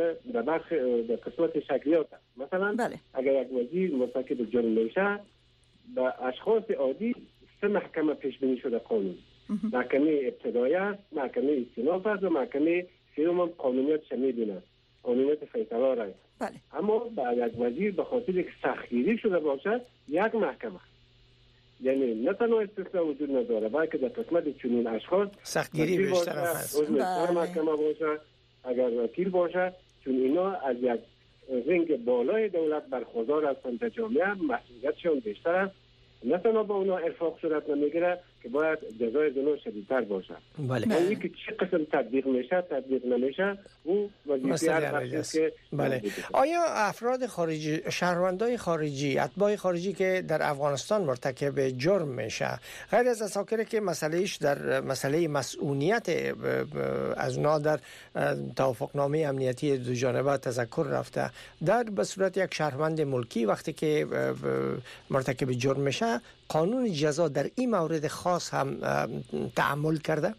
در قسمت شکلیات است. مثلا اگر یک وزیر مرتکب جرم میشه، به اشخاص عادی سه محکمه پیش بینی شده قانون. محکمه ابتداییه، محکمه استئناف است و محکمه سوم قانونیت شامل است. قانونیت فیصله را. اما بعد یک وزیر به خاطر که سختگیری شده باشد یک محکمه، یعنی نه تنها استثناء وجود نداره بلکه در قسمت چنین اشخاص سختگیری بیشتر هست. محکمه باشه، اگر وکیل باشه، چون اینا از یک رنگ بالای دولت برخوردار هستند در جامعه، مسئولیتشون بیشتر است. نه تنها با اونا ارفاق صورت نمیگیره که باید جزای زنا شدیدتر باشه. بله. یعنی که چه قسم تطبیق میشه تطبیق نمیشه او وظیفه هست که بله. آیا افراد خارجی، شهروندای خارجی، اتباع خارجی که در افغانستان مرتکب جرم میشه، غیر از اساکر که مسئلهش در مسئله مسئولیت از اونا در توافقنامه امنیتی دو جانبه تذکر رفته، در به صورت یک شهروند ملکی وقتی که مرتکب جرم میشه قانون جزا در این مورد خاص هم تعامل کرده؟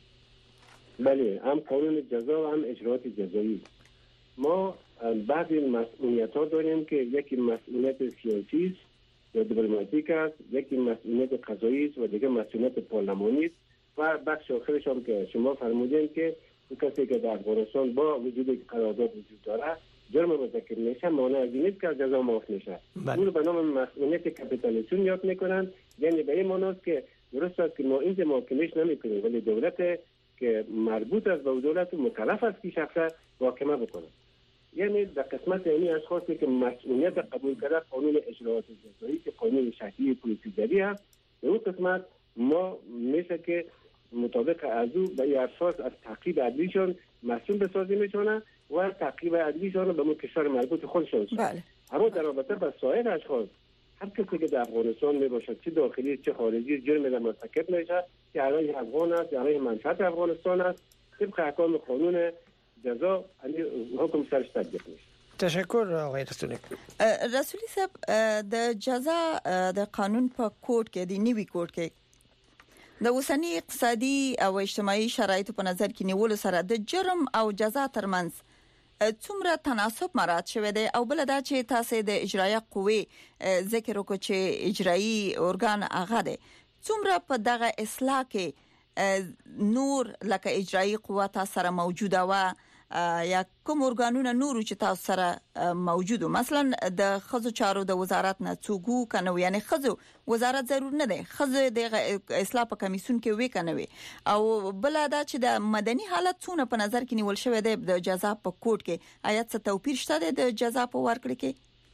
بله، هم قانون جزا و هم اجرات جزایی. ما بعضی مسئولیت ها داریم که یکی مسئولیت سیاسی است یا دیپلماتیک است، یکی مسئولیت قضایی است و دیگه مسئولیت پارلمانی است و بخش آخرش هم که شما فرمودین که کسی که در افغانستان با وجود قرارداد وجود داره جرم مرتکب میشه، مانع از این نیست که جزا معاف میشه. اون رو به نام مسئولیت کپیتالیسیون یاد میکنن. یعنی به این معناست که درست است که ما اینجا محاکمهش نمیکنیم، ولی دولت که مربوط است به دولت و مکلف است که شخصا محاکمه بکنه. یعنی در قسمت یعنی اشخاصی که مسئولیت قبول کرده قانون اجراات جزایی که قانون شهری پلیسیگری هست، به اون قسمت ما میشه که مطابق از او به این اشخاص از تعقیب عدلیشان مسئول بسازی میشونه و تعقیب عدلیشان به کشور مربوط خودشان شد. بله. اما در رابطه با سایر اشخاص، هر کسی که در افغانستان میباشد چه داخلی چه خارجی جرم در مرتکب میشه که علیه افغان است یا علیه منفعت افغانستان است، طبق احکام قانون جزا حکم سرش تطبیق میشه. تشکر آقای رسولی. رسولی صاحب د جزا د قانون په کوډ کې د نیوي کوډ کې د اوسنی اقتصادي او اجتماعي شرایطو په نظر کې نیول سره د جرم او جزا ترمنځ څومره تناسب مراعات شوی دی او بل دا چې تاسو د اجرایه قوې ذکر وکړو چې اجرایي ارګان هغه دی څومره په دغه اصلاح کې نور لکه اجرایي قوت سره موجوده و یا کوم ارګانونه نور چې تاسو سره موجود مثلا د خزو چارو د وزارت نه څوګو کنه یعنی خزو وزارت ضرور نه دی خزو د اصلاح په کمیسیون کې وی کنه او بل دا چې د مدني حالت څونه په نظر کې نیول شوی دی د جزا په کوډ کې آیات څه توپیر شته د جزا په ورکړه کې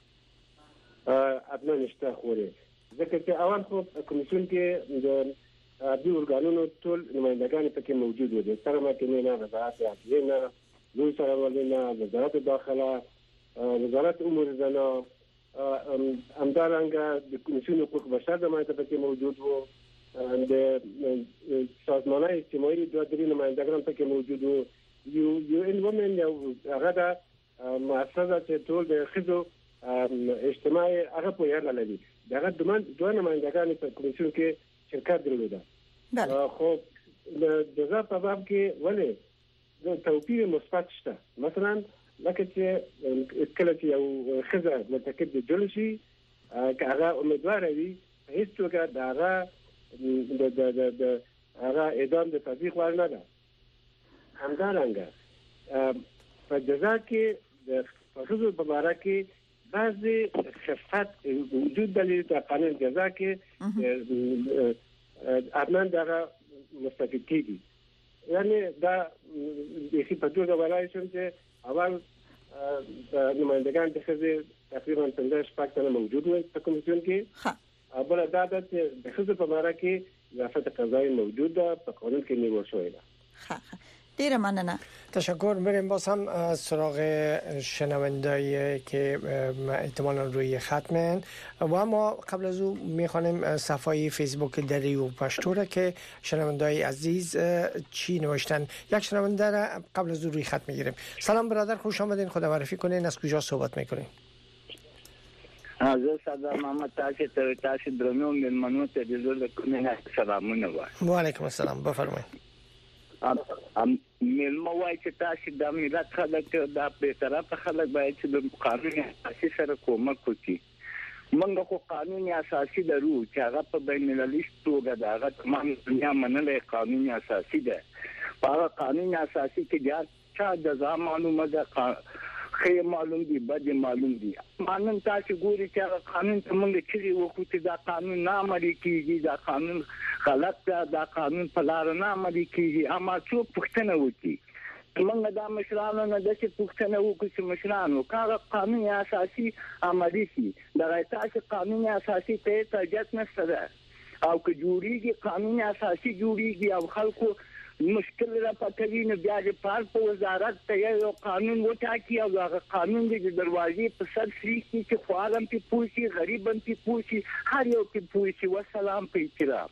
ادنه نشته خوري ځکه چې اول خو کمیسیون کې د دې ارګانونو ټول نمائندگان پکې موجود دي سره محکمې نه وزارت عدلیه نه لوی سرحدونه وزارت داخله وزارت امور زنا همدارنګه د کمیسیون حقوق بشر نماینده پکې موجود وو د سازمانه اجتماعي دوه درې نمایندگان پکې موجود وو یو ان ومن یو هغه د مؤسسه چې ټول د خزو اجتماعي هغه په یاد لري دغه دوه نمایندگان په کمیسیون کې شرکت درلوده خو د جزا په باب کې ولې د توپیر مثبت شته مثلا لکه چې کله چې یو خزه مرتکب د جرم شي که هغه امیدوار وي هیڅ توګه د هغه اعدام د تطبیق وړ نه ده. همدارنګه په جزا کې د خزو په اړه کې بعضي خفت وجود دلیل د قانون جزا کې ادنان دغه مستفید کیږي یعنی دا د هیڅ په توګه ولای شم چې اول نمائندگان د خزې تقریبا 15 پاکستان موجود وي په کمیسیون کې بل دا د خزې په اړه کې ضابطه قضایي موجود ده په قانون کې نیول شوی ده. دیره مننه. تشکر. بریم باز هم سراغ شنوندهایی که احتمالا روی ختمن و ما قبل از او میخوانیم صفحه فیسبوک دریو پشتوره که شنوندهایی عزیز چی نوشتن. یک شنونده را قبل از او روی خط میگیریم. سلام برادر، خوش آمدین، خدا معرفی کنین، از کجا صحبت میکنین؟ زه صدا محمد تاسو درنو ملمنو ته د زړه کومه سلامونه وایم. وعلیکم السلام، بفرمایئ. ملما وای چې تاسو د ملت خلک د په طرف خلک باید چې د قانون اساسي سره کومک وکړي. موږ خو قانون اساسي درو چې هغه په بین المللي توګه دا هغه تمام دنیا منلې قانون اساسي ده. هغه قانون اساسي کې دا چې د ځا معلومه ده خیر معلوم دي بد معلوم دي. قانون تاسو ګوري چې قانون ته موږ چې وکړو چې دا قانون نه عملي کیږي، دا قانون غلط ده، دا قانون په لار نه عملي کیږي. اما څوک پوښتنه وکړي موږ دا مشرانو نه د څه پوښتنه وکړو چې مشرانو کاغه قانون اساسي عملي شي دا تاسو قانون اساسي ته تجت نشته او که جوړیږي قانون اساسي جوړیږي او خلکو مشکل را پټوي نو بیا د پارک وزارت ته یو قانون وټاکي او هغه قانون د دروازې په سر سری چې خوارم په پوښي غریبم په پوښي هر یو په پوښي والسلام په احترام.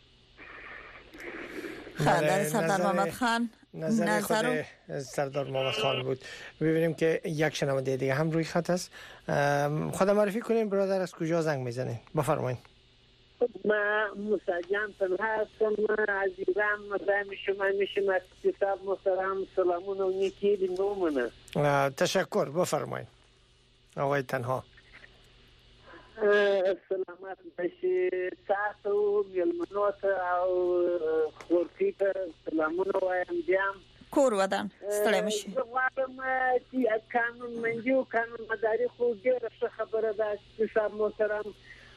سردار محمد خان نظر خود سردار محمد خان بود. ببینیم که یک شنونده دیگه هم روی خط است. خدا معرفی کنین برادر، از کجا زنگ میزنین؟ بفرمایید. ما مساجان پر هستم از ایران مدام شما میشم از کتاب محترم سلامون و نیکی دی نومنه. تشکر، بفرمایید آقای تنها. سلامت باشی تاسو ملمنوت او خورتی ته سلامونه وایم بیام کور ودان ستړی مشي. وایم چې قانون منجو قانون مداري خو ډېره ښه خبره ده چې صاحب محترم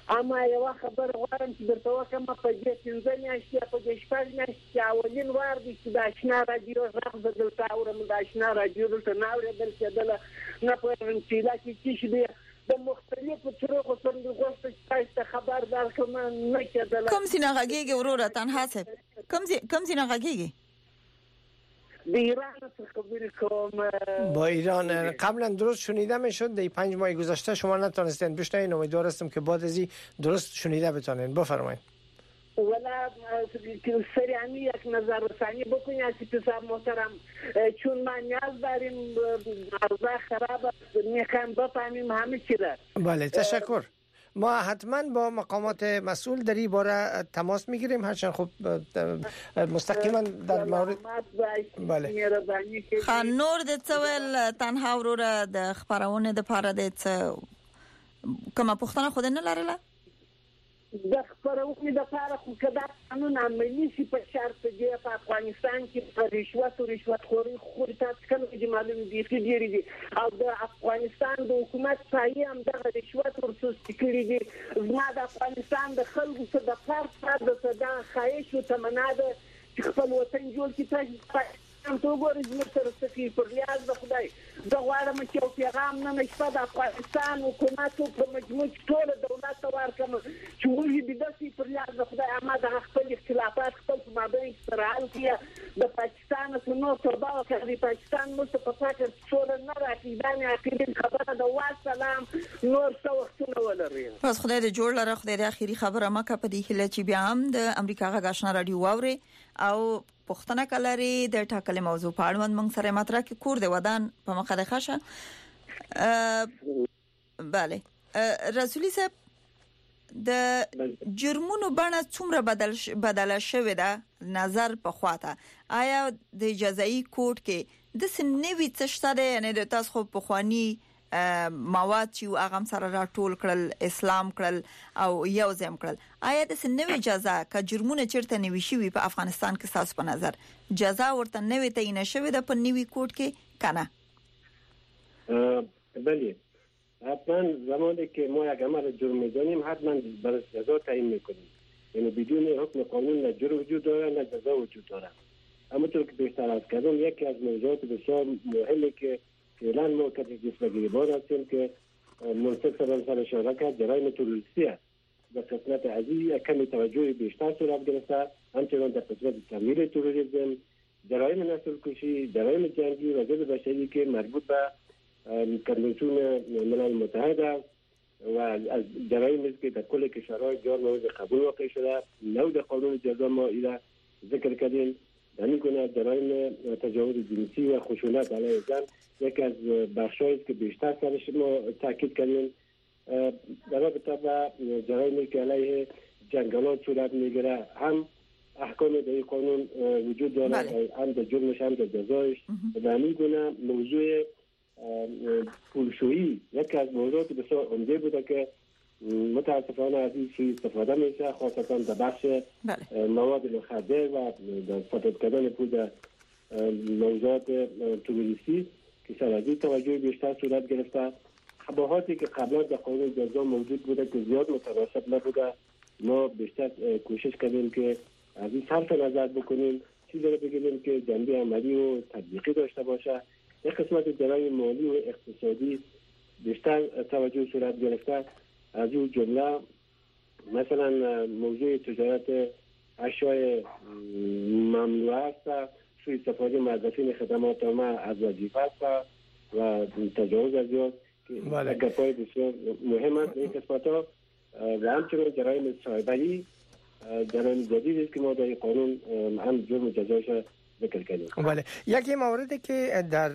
اما یو خبر غواړم چې درته وکړم په دې 15 میاشتې په دې 6 میاشتې اولین وار دي چې د آشنا رادیو غږ زه دلته اورم د آشنا رادیو دلته نه اورېدل کېدله نه پوهېږم چې دا څه شي دی د مختلفو طرقو صندوقو څخه خبر درکړم نه کېدله کوم ځای نه غږیږي وروره تنها صاحب کوم ځای نه غږیږي به ایران خبری کوم با ایران قبلا درست شنیده میشد در 5 ماه گذشته شما نتونستین بشنوین امیدوار هستم که بعد از این درست شنیده بتونین بفرمایید ولا سریعا یک نظر رسانی بکنید عزیز محترم چون ما نیاز داریم اوضاع خراب است میخوایم بفهمیم همه چی را بله تشکر ما حتما با مقامات مسئول در این باره تماس میگیریم هرچند خب مستقیما در مورد بله خان نور د څول تنها وروره د خبرونه د پاره د کومه پښتنه خود نه لرله د خبرونه د پاره خو کدا قانون عملی شي په شرط دی په افغانستان کې په رشوت خوري خو تاسو کوم چې معلوم دي چې ډیری دي او د افغانستان د حکومت پای هم د رشوت ورسوس کړی دي زما د افغانستان د خلکو څخه د فرض د صدا خواهش او تمنا ده چې خپل وطن جوړ کړي تاسو هم تو ګورئ زموږ سره څه پر ریاض د خدای زه غواړم چې یو پیغام نه نشته د افغانستان حکومت په مجموع ټول دولت ته ورکړم چې موږ دې داسې پر ریاض د خدای اما د خپل اختلافات خپل په مابین سره حل کړي د پاکستان څخه نو توبه وکړي د پاکستان مو په فکر څور نه راځي دا نه اخیری خبره د والسلام نور څو وختونه ولري پس خدای دې جوړ لره خدای دې اخیری خبره ما کا په دې هله چې بیا هم د امریکا غاښنا رادیو واوري او پښتنه کلري د ټاکلې موضوع په اړه موږ سره مطرح کې کور دی ودان په مخه د خشه bale رسولي صاحب د جرمونو بڼه څومره بدله شوې ده نظر په خواته آیا د جزایي کوډ کې د سنوي څه شته یعنی د تاسو خو په خواني مواد چې هغه سره راټول کړل اسلام کړل او یو ځم کړل آیا د سنوي جزا ک جرمونه چیرته نوي شوی په افغانستان کې تاسو په نظر جزا ورته نوي تعین شوی د په نوي کوډ کې کنه بله حتما زمانی که ما یک عمل جرم می‌دانیم حتما برای جزا تعیین می‌کنیم یعنی بدون حکم قانون نه جرم وجود داره نه جزا وجود داره همونطور که بیشتر از کردم یکی از موضوعات بسیار مهمی که فعلا ما کسی جسمگیری بار هستیم که منصف سر اشاره کرد جرایم تروریستی است در قسمت عزیز کمی توجه بیشتر صورت گرفته همچنان در قسمت تمویل تروریسم جرایم نسل کشی جرایم جنگی و ضد بشری که مربوط به کنوانسیون ملل متحد است و از جرایم است که در کل کشورهای جار مورد قبول واقع شده نوع قانون جزا ما ایره ذکر کردیم یعنی کنه جرایم تجاوز جنسی و خشونت علیه زن یکی از بخشایی است که بیشتر سرش ما تاکید کردیم در رابطه با جرایمی که علیه جنگلات صورت میگیره هم احکام در قانون وجود داره هم در جرمش هم در جزایش و همین گونه موضوع پولشویی یکی از موضوعات بسیار عمده بوده که متاسفانه از این چیز استفاده میشه خاصتا در بخش مواد مخدر و در ثبت کردن پول در موضوعات تروریستی که سرازی توجه بیشتر صورت گرفته ابهاتی که قبلا در قانون جزا موجود بوده که زیاد متناسب نبوده ما بیشتر کوشش کردیم که از این صرف نظر بکنیم چیزی رو بگیریم که جنبه عملی و تطبیقی داشته باشه یک قسمت جرایم مالی و اقتصادی بیشتر توجه صورت گرفته از این جمله مثلا موضوع تجارت اشیاء ممنوع است سوء استفاده موظفین خدمات عامه از وظیفه است و تجاوز از یاد که گپای بسیار مهم است این قسمت‌ها و همچنین جرایم سایبری جرایم جدید است که ما در قانون هم جرم جزایش ذکر کردیم. بله یکی موردی که در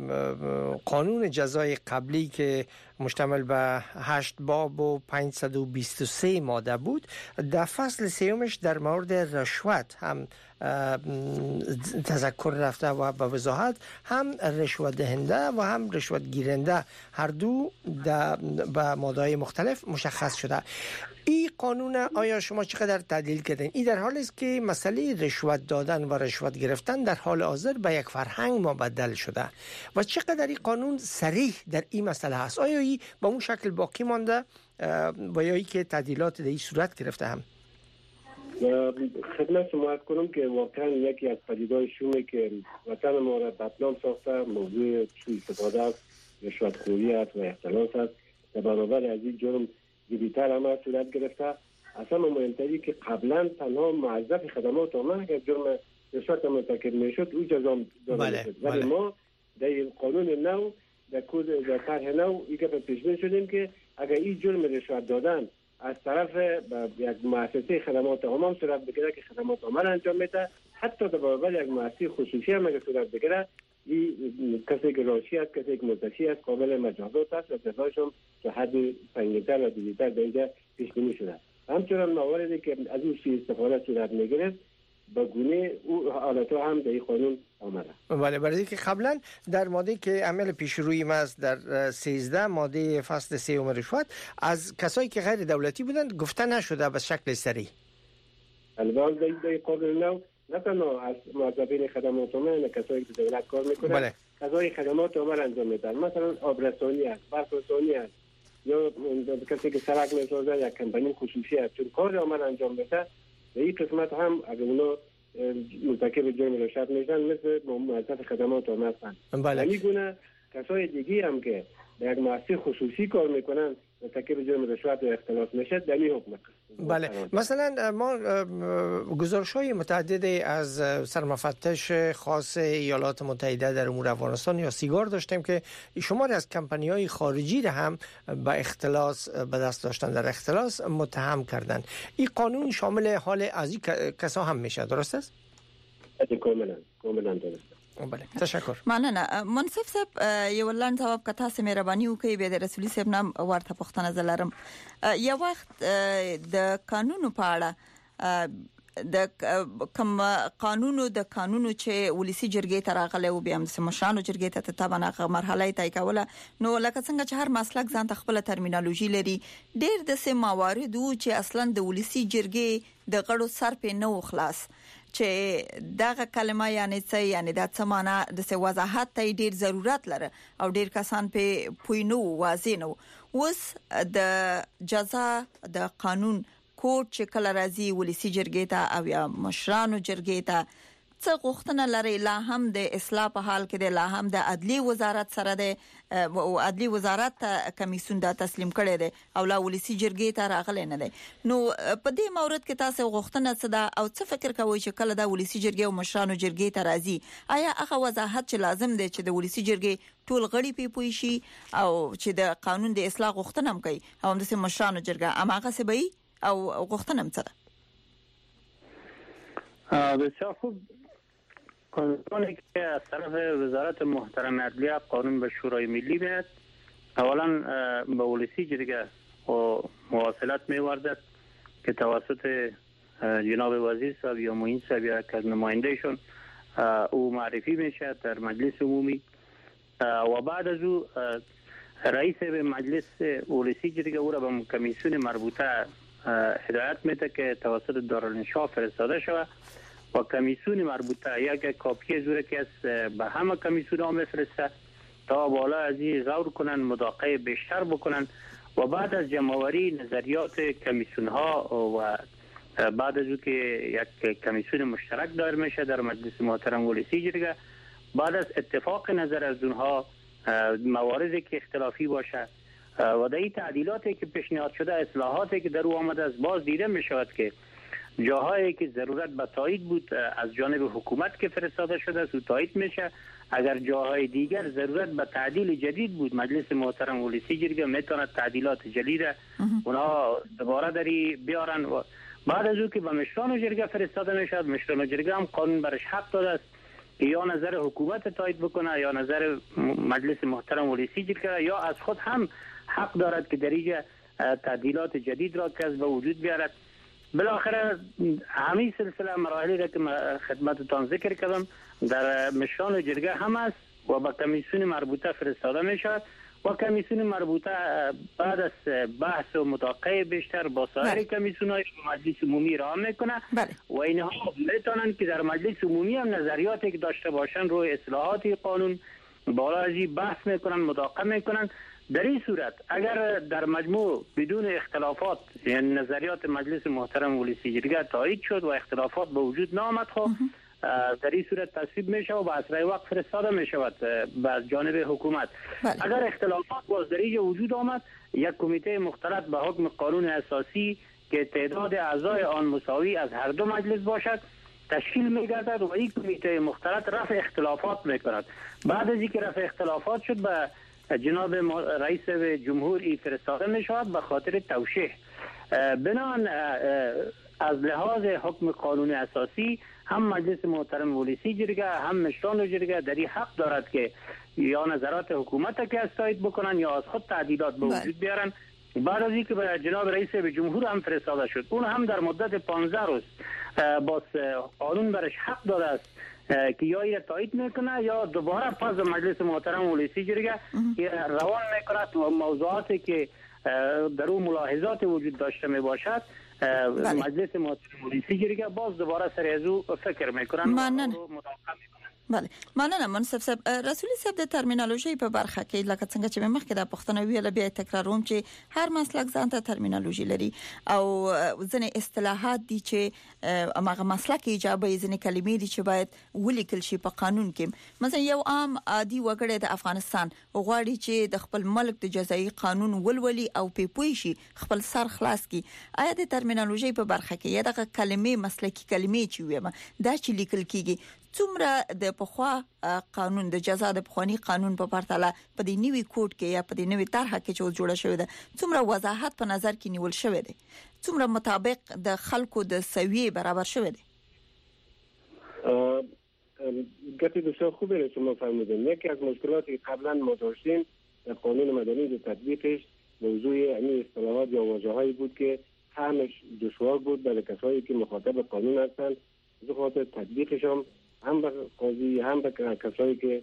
قانون جزای قبلی که مشتمل به 8 باب و 523 ماده بود در فصل سیومش در مورد رشوت هم تذکر رفته و به وضاحت هم رشوت دهنده و هم رشوت گیرنده هر دو به ماده‌های مختلف مشخص شده. این قانون آیا شما چقدر تعدیل کردین؟ این در حالی است که مسئله رشوت دادن و رشوت گرفتن در حال حاضر به یک فرهنگ مبدل شده و چقدر این قانون صریح در این مسئله هست؟ آیا ای به اون شکل باقی مانده و یا ای که تعدیلات در این صورت گرفته هم؟ خدمت شما عرض کنم که واقعا یکی از پدیده‌های شومی که وطن ما را بدنام ساخته موضوع سوء استفاده است، رشوتخوری است و اختلاس است. در برابر از این جرم جدی‌تر هم صورت گرفته. اصلا مهمتری که قبلا تنها موظف خدمات عامه اگر جرم رشوت مرتکب میشد او جزا داده میشد، ولی ما در قانون نو در کد در طرح نو این که پیشنهاد شدیم که اگر این جرم رشوت دادن از طرف یک مؤسسه خدمات عامه صورت بگیره که خدمات عامه را انجام میده، حتی در برابر یک مؤسسه خصوصی هم اگر صورت بگیره، این کسی که راشی است، کسی که متشی است، قابل مجازات است و جزایش هم تا حد سنگین‌تر و جدی‌تر در اینجا پیش بینی شده. همچنان مواردی که از اون سوء استفاده صورت میگیره به گونه او حالتها هم در این قانون آمده. بله، برای که قبلا در ماده که عمل پیشروی ماست در 13 ماده فصل 3 رشوت از کسایی که غیر دولتی بودند گفته نشده به شکل سری. البته در قانون نو نه تنها از موظفین خدمات عامه نه کسایی که دولت کار میکنند، بله، کسایی خدمات عامه انجام میدن، مثلا آبرسانی است، برقراری است، یا کسی که سرک میسازه یا کمپانی خصوصی است، چون کار عامه انجام میده، در این قسمت هم اگر اونا مرتکب جرم رشوت میشن مثل موظف خدمات عامه هستند. بله. همین گونه کسای دیگه هم که در یک مؤسسه خصوصی کار میکنن مرتکب جرم رشوت و اختلاس میشه در این حکم. بله، مثلا ما گزارش‌های متعددی از سرمفتش خاص ایالات متحده در امور افغانستان یا سیگار داشتیم که شماری از کمپانی‌های خارجی را هم به اختلاس به دست داشتن در اختلاس متهم کردند. این قانون شامل حال از این کسا هم میشه، درست است؟ کاملا درست. بله، تشکر. مننه. منصف صاحب یو لاند جواب که تاسو مهرباني وکړئ به د رسولي صاحب نام ورته پوښتنه زلرم. یو وخت د قانونو په اړه د کوم قانونو چې ولسی جرګې ته راغلی او بیا هم د مشرانو جرګې ته تابانه مرحله طی کوله، نو لکه څنګه چې هر مسلک ځان ته خپل ترمینالوژي لري، ډېر د سه موارد چې اصلا د ولسی جرګې د غړو سر په نو خلاص چې دغه کلمه یعنی څه، یعنی د څه معنا د څه وضاحت ته ډیر ضرورت لري او ډیر کسان په پوینو واضح نو. اوس د جزا د قانون کوډ چې کله راځي ولسی جرګې ته او یا مشرانو جرګې ته څه غوښتنه لري، لا هم د اصلاح په حال کې د لا هم د عدلی وزارت سره د عدلی وزارت ته کمیسیون دا تسلیم کړي دي او لا ولسی جرګې ته راغلي نه دي. نو په دې مورد کې تاسو غوښتنه څه ده او څه فکر کوئ چې کله دا ولسی جرګې او مشرانو جرګې ته راځي، آیا هغه وضاحت چې لازم دی چې د ولسی جرګې ټول غړي په پوي شي او چې د قانون د اصلاح غوښتنه هم کوي او هم د مشرانو جرګه اماغه سبي او غوښتنه هم څه ده؟ بسیار خوب. قانونی که از طرف وزارت محترم عدلیه قانون به شورای ملی میاد، اولا به ولسی جرگه و مواصلت میوردد که توسط جناب وزیر صاحب یا معین صاحب یا که نمایندهشون او معرفی میشه در مجلس عمومی و بعد از او رئیس به مجلس ولسی جرگه او را به کمیسیون مربوطه هدایت میده که توسط دارالانشا فرستاده شود و کمیسیون مربوطه یک کاپی زوره که از به همه کمیسیون ها میفرسته تا بالا از این غور کنن، مداقه بیشتر بکنن و بعد از جمع‌آوری نظریات کمیسیون ها و بعد از او که یک کمیسیون مشترک دایر میشه در مجلس محترم ولسی جرگه، بعد از اتفاق نظر از اونها مواردی که اختلافی باشه و در این تعدیلاتی که پیشنهاد شده، اصلاحاتی که در او آمده است، باز دیده می شود که جاهایی که ضرورت به تایید بود از جانب حکومت که فرستاده شده است و تایید میشه. اگر جاهای دیگر ضرورت به تعدیل جدید بود، مجلس محترم ولسی جرگه میتواند تعدیلات جدید اونها دوباره داری بیارن و بعد از او که به مشران جرگه فرستاده میشد، مشران جرگه هم قانون برش حق داده است که یا نظر حکومت تایید بکنه یا نظر مجلس محترم ولسی جرگه، یا از خود هم حق دارد که در اینجا تعدیلات جدید را که به وجود بیارد. بالاخره همین سلسله مراحلی را که خدمتتان ذکر کردم در مشران جرگه هم است و با کمیسیون مربوطه فرستاده می شود و کمیسیون مربوطه بعد از بحث و مداقه بیشتر با سایر کمیسیون های مجلس عمومی را میکنه و اینها میتونن که در مجلس عمومی هم نظریاتی که داشته باشن روی اصلاحات قانون بالا از این بحث میکنن، مداقه میکنن در این صورت اگر در مجموع بدون اختلافات، یعنی نظریات مجلس محترم ولسی جرگه تایید شد و اختلافات به وجود نآمد، خب در این صورت تصویب می شود و اسرع وقت فرستاده می شود به جانب حکومت. اگر اختلافات باز در اینجا وجود آمد، یک کمیته مختلط به حکم قانون اساسی که تعداد اعضای آن مساوی از هر دو مجلس باشد تشکیل می گردد و این کمیته مختلط رفع اختلافات می کند. بعد از اینکه رفع اختلافات شد به جناب رئیس جمهور فرستاده می شود به خاطر توشیح. بنان از لحاظ حکم قانون اساسی هم مجلس محترم ولسی جرگه هم مشران جرگه در این حق دارد که یا نظرات حکومت که تایید بکنن یا از خود تعدیلات به وجود بیارن. بعد از اینکه به جناب رئیس جمهور هم فرستاده شد، اون هم در مدت 15 روز باز قانون برش حق داده است که یا این تایید میکنه یا دوباره پس مجلس محترم ولسی جرگه روان میکند و موضوعاتی که در اون ملاحظات وجود داشته می باشد مجلس محترم ولسی جرگه باز دوباره سر از او فکر میکنن و بله مننه منصف صاحب. رسولی صاحب د ترمینالوژي په برخه کې لکه څنګه چې مخکې د پښتنو ویل بیا تکراروم چې هر مسلک ځانته ترمینالوژي لري او ځنې اصطلاحات دي چې هغه مسلک ایجابي ځنې کلمې دي چې باید ولیکل شي په قانون کې. مثلا یو عام عادي وګړی د افغانستان غواړي چې د خپل ملک د جزایي قانون ولولي او پیپوي شي خپل سر خلاص کی. آیا د ترمینالوژي په برخه کې یا د کلمې مسلکي کلمې چې ویمه دا چې لیکل کیږي څومره د پخوا قانون د جزا د پخوانی قانون په پرتله په دې نوي کوډ کې یا په دې نوي طرحه کې چې جوړه شوې ده څومره وضاحت په نظر کې نیول شوې ده، څومره مطابق د خلکو د سویې برابر شوې ده؟ گفتی بسیار خوبه که شما فرمودین. یکی از مشکلاتی قبلا ما داشتیم در قانون مدنی در تطبیقش موضوع این اصطلاحات یا واژه‌هایی بود که همش دشوار بود برای کسایی که مخاطب قانون هستند، به خاطر تطبیقشون هم به قاضی هم به کسایی که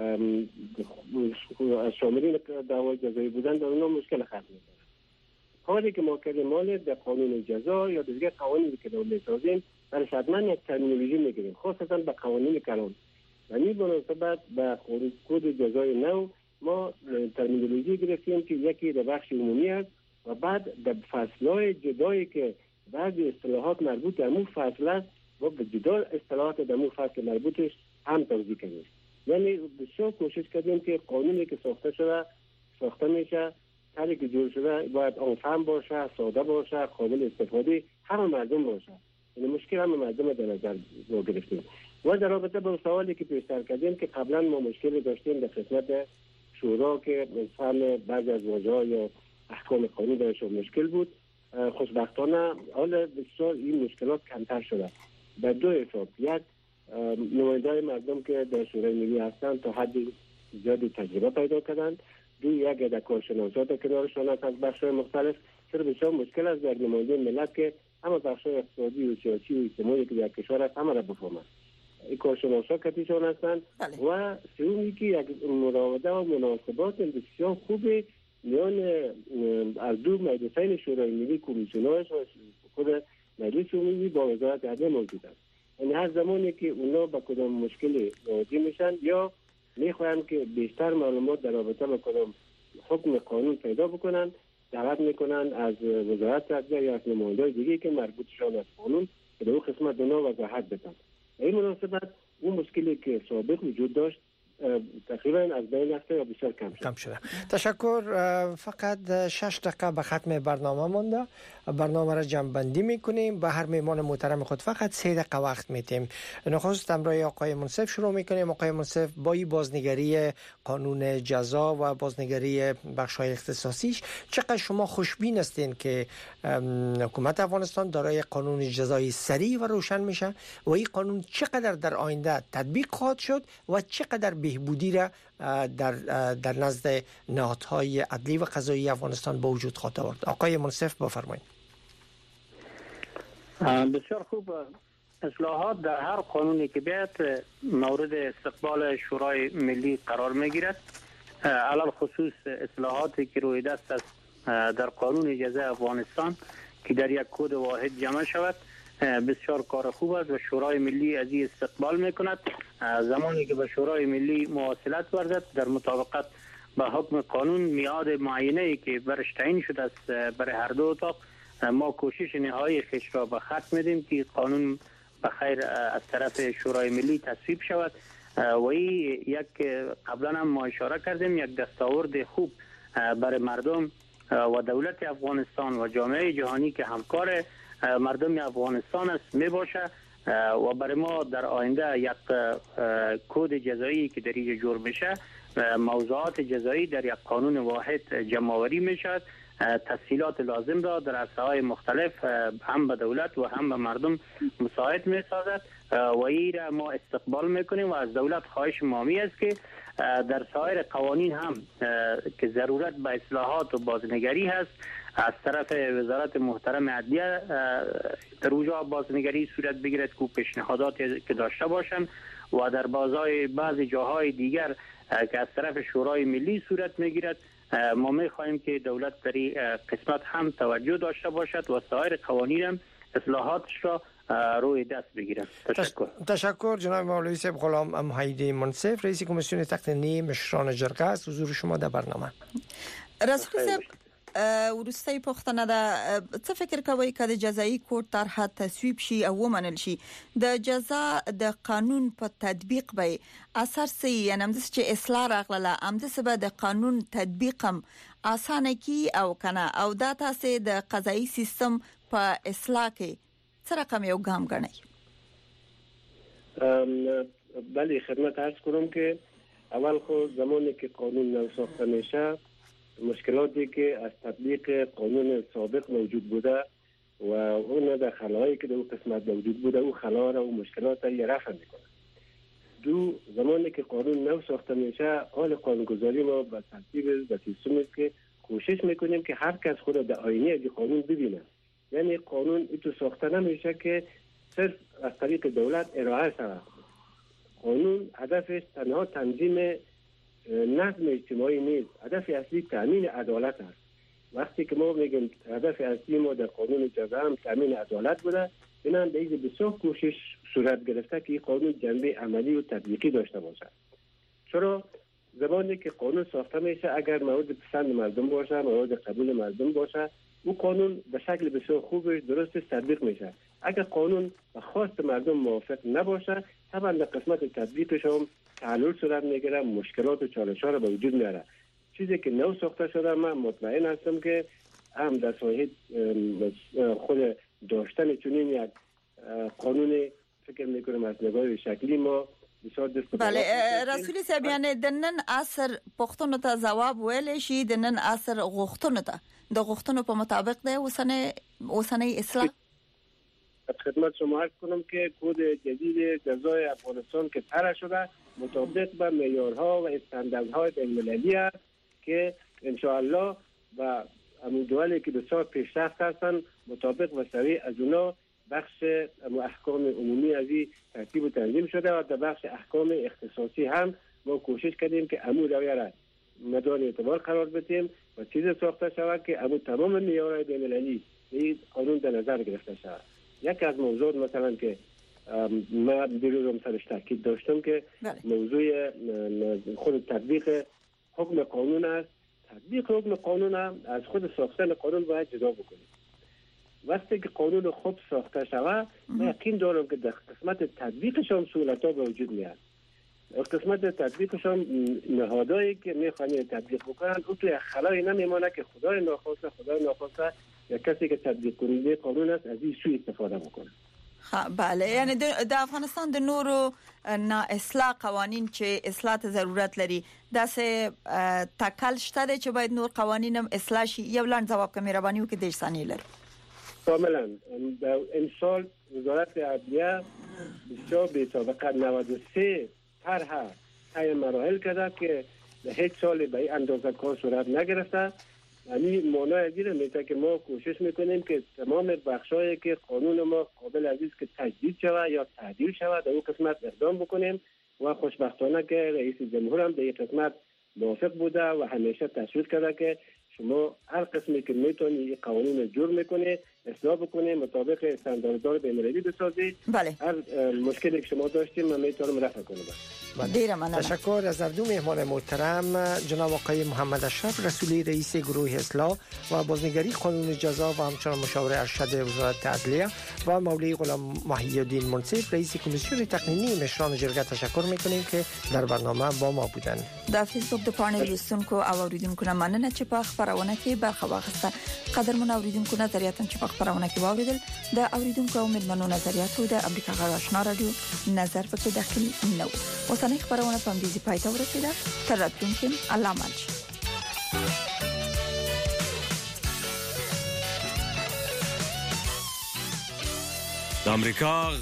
از شاملین دعوای جزایی بودن در اونها مشکل خلق می‌کنه. کاری که ما کردیم مال در قانون جزا یا دیگه قوانینی که داریم می‌سازیم برای حتما یک ترمینولوژی می‌گیریم، خاصتا به قوانین کلان. و این مناسبت به کد جزای نو ما ترمینولوژی گرفتیم که یکی در بخش عمومی است و بعد در فصل‌های جدایی که بعضی اصطلاحات مربوط به همون فصل است و به جدا اصطلاحات در همون فصل مربوطش هم توضیح کردیم. یعنی بسیار کوشش کردیم که قانونی که ساخته میشه طوری که جور شده باید آسان باشه، ساده باشه، قابل استفاده همه مردم باشه. یعنی مشکل همه مردم در نظر گرفتیم. و در رابطه با سوالی که پیشتر کردیم که قبلا ما مشکلی داشتیم در خدمت شورا که فهم بعضی از واژه‌ها یا احکام قانون درش مشکل بود. خوشبختانه حالا بسیار این مشکلات کمتر شده. به دو حساب، یک نماینده‌های مردم که در شورای ملی هستند تا حد زیادی تجربه پیدا کردند، دو یک در کارشناسات کنارشان هست از بخش‌های مختلف. چرا بسیار مشکل است در نماینده ملت که همه بخش‌های اقتصادی و سیاسی و اجتماعی که در کشور هست همه را بفهمند. این کارشناسا کتیشان هستند و سومی که یک مراوده و مناسبات بسیار خوبی میان از دو مجلسین شورای ملی کمیسیون‌هاش و خود مجلس عمومی با وزارت عدلیه موجود است. یعنی هر زمانی که اونا با کدام مشکلی مواجه میشن یا میخواهند که بیشتر معلومات در رابطه با کدام حکم قانون پیدا بکنن، دعوت میکنن از وزارت عدلیه یا از نماینده‌های دیگه که مربوطشان از قانون که در اون قسمت اونا وضاحت بدن. این مناسبت اون مشکلی که سابق وجود داشت تقریبا از بین رفته یا بسیار کم شده. تشکر. فقط 6 دقیقه به ختم برنامه مونده. برنامه را جمع بندی میکنیم. به هر میهمان محترم خود فقط 3 دقیقه وقت میتیم. نخست امروز آقای منصف شروع میکنیم. آقای منصف با این بازنگری قانون جزا و بازنگری بخش‌های اختصاصیش چقدر شما خوشبین هستین که حکومت افغانستان دارای قانون جزایی سریع و روشن میشه و این قانون چقدر در آینده تطبیق خواهد شد و چقدر بهبودی را در نزد نهادهای عدلی و قضایی افغانستان به وجود خواهد آورد؟ آقای منصف بفرمایید. بسیار خوب. اصلاحات در هر قانونی که بیاد مورد استقبال شورای ملی قرار میگیرد. علل خصوص اصلاحاتی که روی دست است در قانون جزای افغانستان که در یک کد واحد جمع شود بسیار کار خوب است و شورای ملی از این استقبال میکند. زمانی که به شورای ملی مواصلت ورزد در مطابقت به حکم قانون میاد معینه که برش تعیین شده است برای هر دو اتاق، ما کوشش نهایی خیش را به خط میدیم که قانون به خیر از طرف شورای ملی تصویب شود و یک قبلا هم ما اشاره کردیم یک دستاورد خوب برای مردم و دولت افغانستان و جامعه جهانی که همکار مردم افغانستان است می باشه و برای ما در آینده یک کد جزایی که در اینجا جور میشه، موضوعات جزایی در یک قانون واحد جمع‌آوری میشد، تسهیلات لازم را در عرصه‌های مختلف هم به دولت و هم به مردم مساعد می‌سازد و این را ما استقبال میکنیم و از دولت خواهش مامی است که در سایر قوانین هم که ضرورت به اصلاحات و بازنگری هست از طرف وزارت محترم عدلیه در اونجا بازنگری صورت بگیرد که پیشنهاداتی که داشته باشند و در بعضی جاهای دیگر که از طرف شورای ملی صورت میگیرد ما میخواهیم که دولت در این قسمت هم توجه داشته باشد و سایر قوانین هم اصلاحاتش را روی دست بگیرند. تشکر جناب مولوی صاحب غلام محیدی منصف، رئیس کمیسیون تقنینی مشران جرگه از حضور شما در برنامه. رسول صاحب ورستی پختنه ده څه فکر کوي که د جزایی کود طرح تصویب شي او ومنل شي د جزا د قانون په تطبیق به اثر سي، یعنی همدس چې اصلاح راغله همدس به د قانون تطبیق هم اسانه کی او کنه او دا تاسو د قضایي سیستم په اصلاح کې څه رقم یو ګام غنئ؟ بله خدمت عرض کنم که اول خود زمانی که قانون نو ساخته میشه مشکلاتی که از تطبیق قانون سابق موجود بوده و اون در خلاهایی که در اون قسمت موجود بوده اون خلا را و مشکلات را رفع میکنه. دو، زمانی که قانون نو ساخته میشه حال قانونگذاری ما به ترتیب به سیستمی است که کوشش میکنیم که هر کس خود در آینه از قانون ببینه. یعنی قانون ایتو ساخته نمیشه که صرف از طریق دولت ارائه شود. قانون هدفش تنها تنظیم نظم اجتماعی نیست، هدف اصلی تامین عدالت است. وقتی که ما میگیم هدف اصلی ما در قانون جزا هم تامین عدالت بوده، اینم به این بسیار کوشش صورت گرفته که این قانون جنبه عملی و تطبیقی داشته باشه. چرا زمانی که قانون ساخته میشه اگر مورد پسند مردم باشه، مورد قبول مردم باشه، او قانون به شکل بسیار خوب درست تطبیق میشه. اگر قانون به خواست مردم موافق نباشه، طبعا در قسمت تطبیقش هم تعلل صورت میگیره، مشکلات و چالش‌ها را به وجود میاره. چیزی که نو ساخته شده من مطمئن هستم که هم در ساحه خود داشتن چنین یک قانون فکر میکنم از نگاه شکلی ما بسیار دست. بله رسول صاحب، یعنی د نن عصر پښتون ته جواب ویل شي، د نن عصر غوښتنه ته د غوښتنو په مطابق د اوسنۍ اصلاح. خدمت شما عرض کنم که کد جدید جزای افغانستان که طرح شده مطابق به معیارها و استانداردهای بین‌المللی است که ان شاء الله و همون دوالی که بسیار پیشرفت هستند مطابق و سریع از اونا بخش احکام عمومی از این ترتیب و تنظیم شده و در بخش احکام اختصاصی هم ما کوشش کردیم که امو رویه را مدار اعتبار قرار بدیم و چیز ساخته شود که امو تمام معیارهای بین‌المللی این قانون در نظر گرفته شود. یکی از موضوعات مثلا که من دیروز سرش تاکید داشتم که موضوع خود تطبیق حکم قانون است. تطبیق حکم قانون از خود ساختن قانون باید جدا بکنیم. وقتی که قانون خوب ساخته شود من یقین دارم که در قسمت تطبیقش هم سهولت‌ها به وجود میاد. قسمت تطبیقش هم نهادهایی که میخوان تطبیق بکنن اون توی خلایی نمیمانه که خدای ناخواسته یا کسی که تطبیق کننده قانون است از این سوء استفاده بکنه. بله، یعنی د افغانستان د نورو نا اصلاح قوانین چې اصلاح ته ضرورت لري داسې تکل شته چې باید نور قوانین هم اصلاح شي. یو لاند جواب که مهرباني وکړئ د ثانیې لري. کاملا در امسال وزارت عدلیه بسیار بی‌سابقه 93 طرح طی مراحل کرده که در هیچ سال به این اندازه کار صورت نگرفته. یعنی معنی از این میشه که ما کوشش میکنیم که تمام بخشایی که قانون ما قابل است که تجدید شود یا تعدیل شود در اون قسمت اقدام بکنیم و خوشبختانه که رئیس جمهور هم در این قسمت موافق بوده و همیشه تشویق کرده که شما هر قسمی که میتونی قوانین جور میکنی اصلاح بکنه، مطابق استانداردهای بین‌المللی بسازه. بله. هر مشکلی که شما داشتیم من میتونم رفع کنم. بله. تشکر از هر دو مهمان محترم، جناب آقای محمد اشرف رسولی رئیس گروه اصلاح و بازنگری قانون جزا و همچنین مشاور ارشد وزارت عدلیه و مولوی غلام محی الدین منصف رئیس کمیسیون تقنینی مشران جرگه تشکر میکنیم که در برنامه با ما بودن. د فیسبوک د پاڼې لوستونکو او اوریدونکو نه مننه چې په خبرونه کې برخه واخیسته. قدرمن اوریدونکو نظریات چې په خبرونه کې واوریدل، د اوریدونکو او ملمنو نظریاتو د امریکا غږ آشنا رادیو نظر پکې داخل نه و. اوسنۍ خبرونه په دې پای ته ورسیده. تر راتلونکي الله مل شي. د امریکا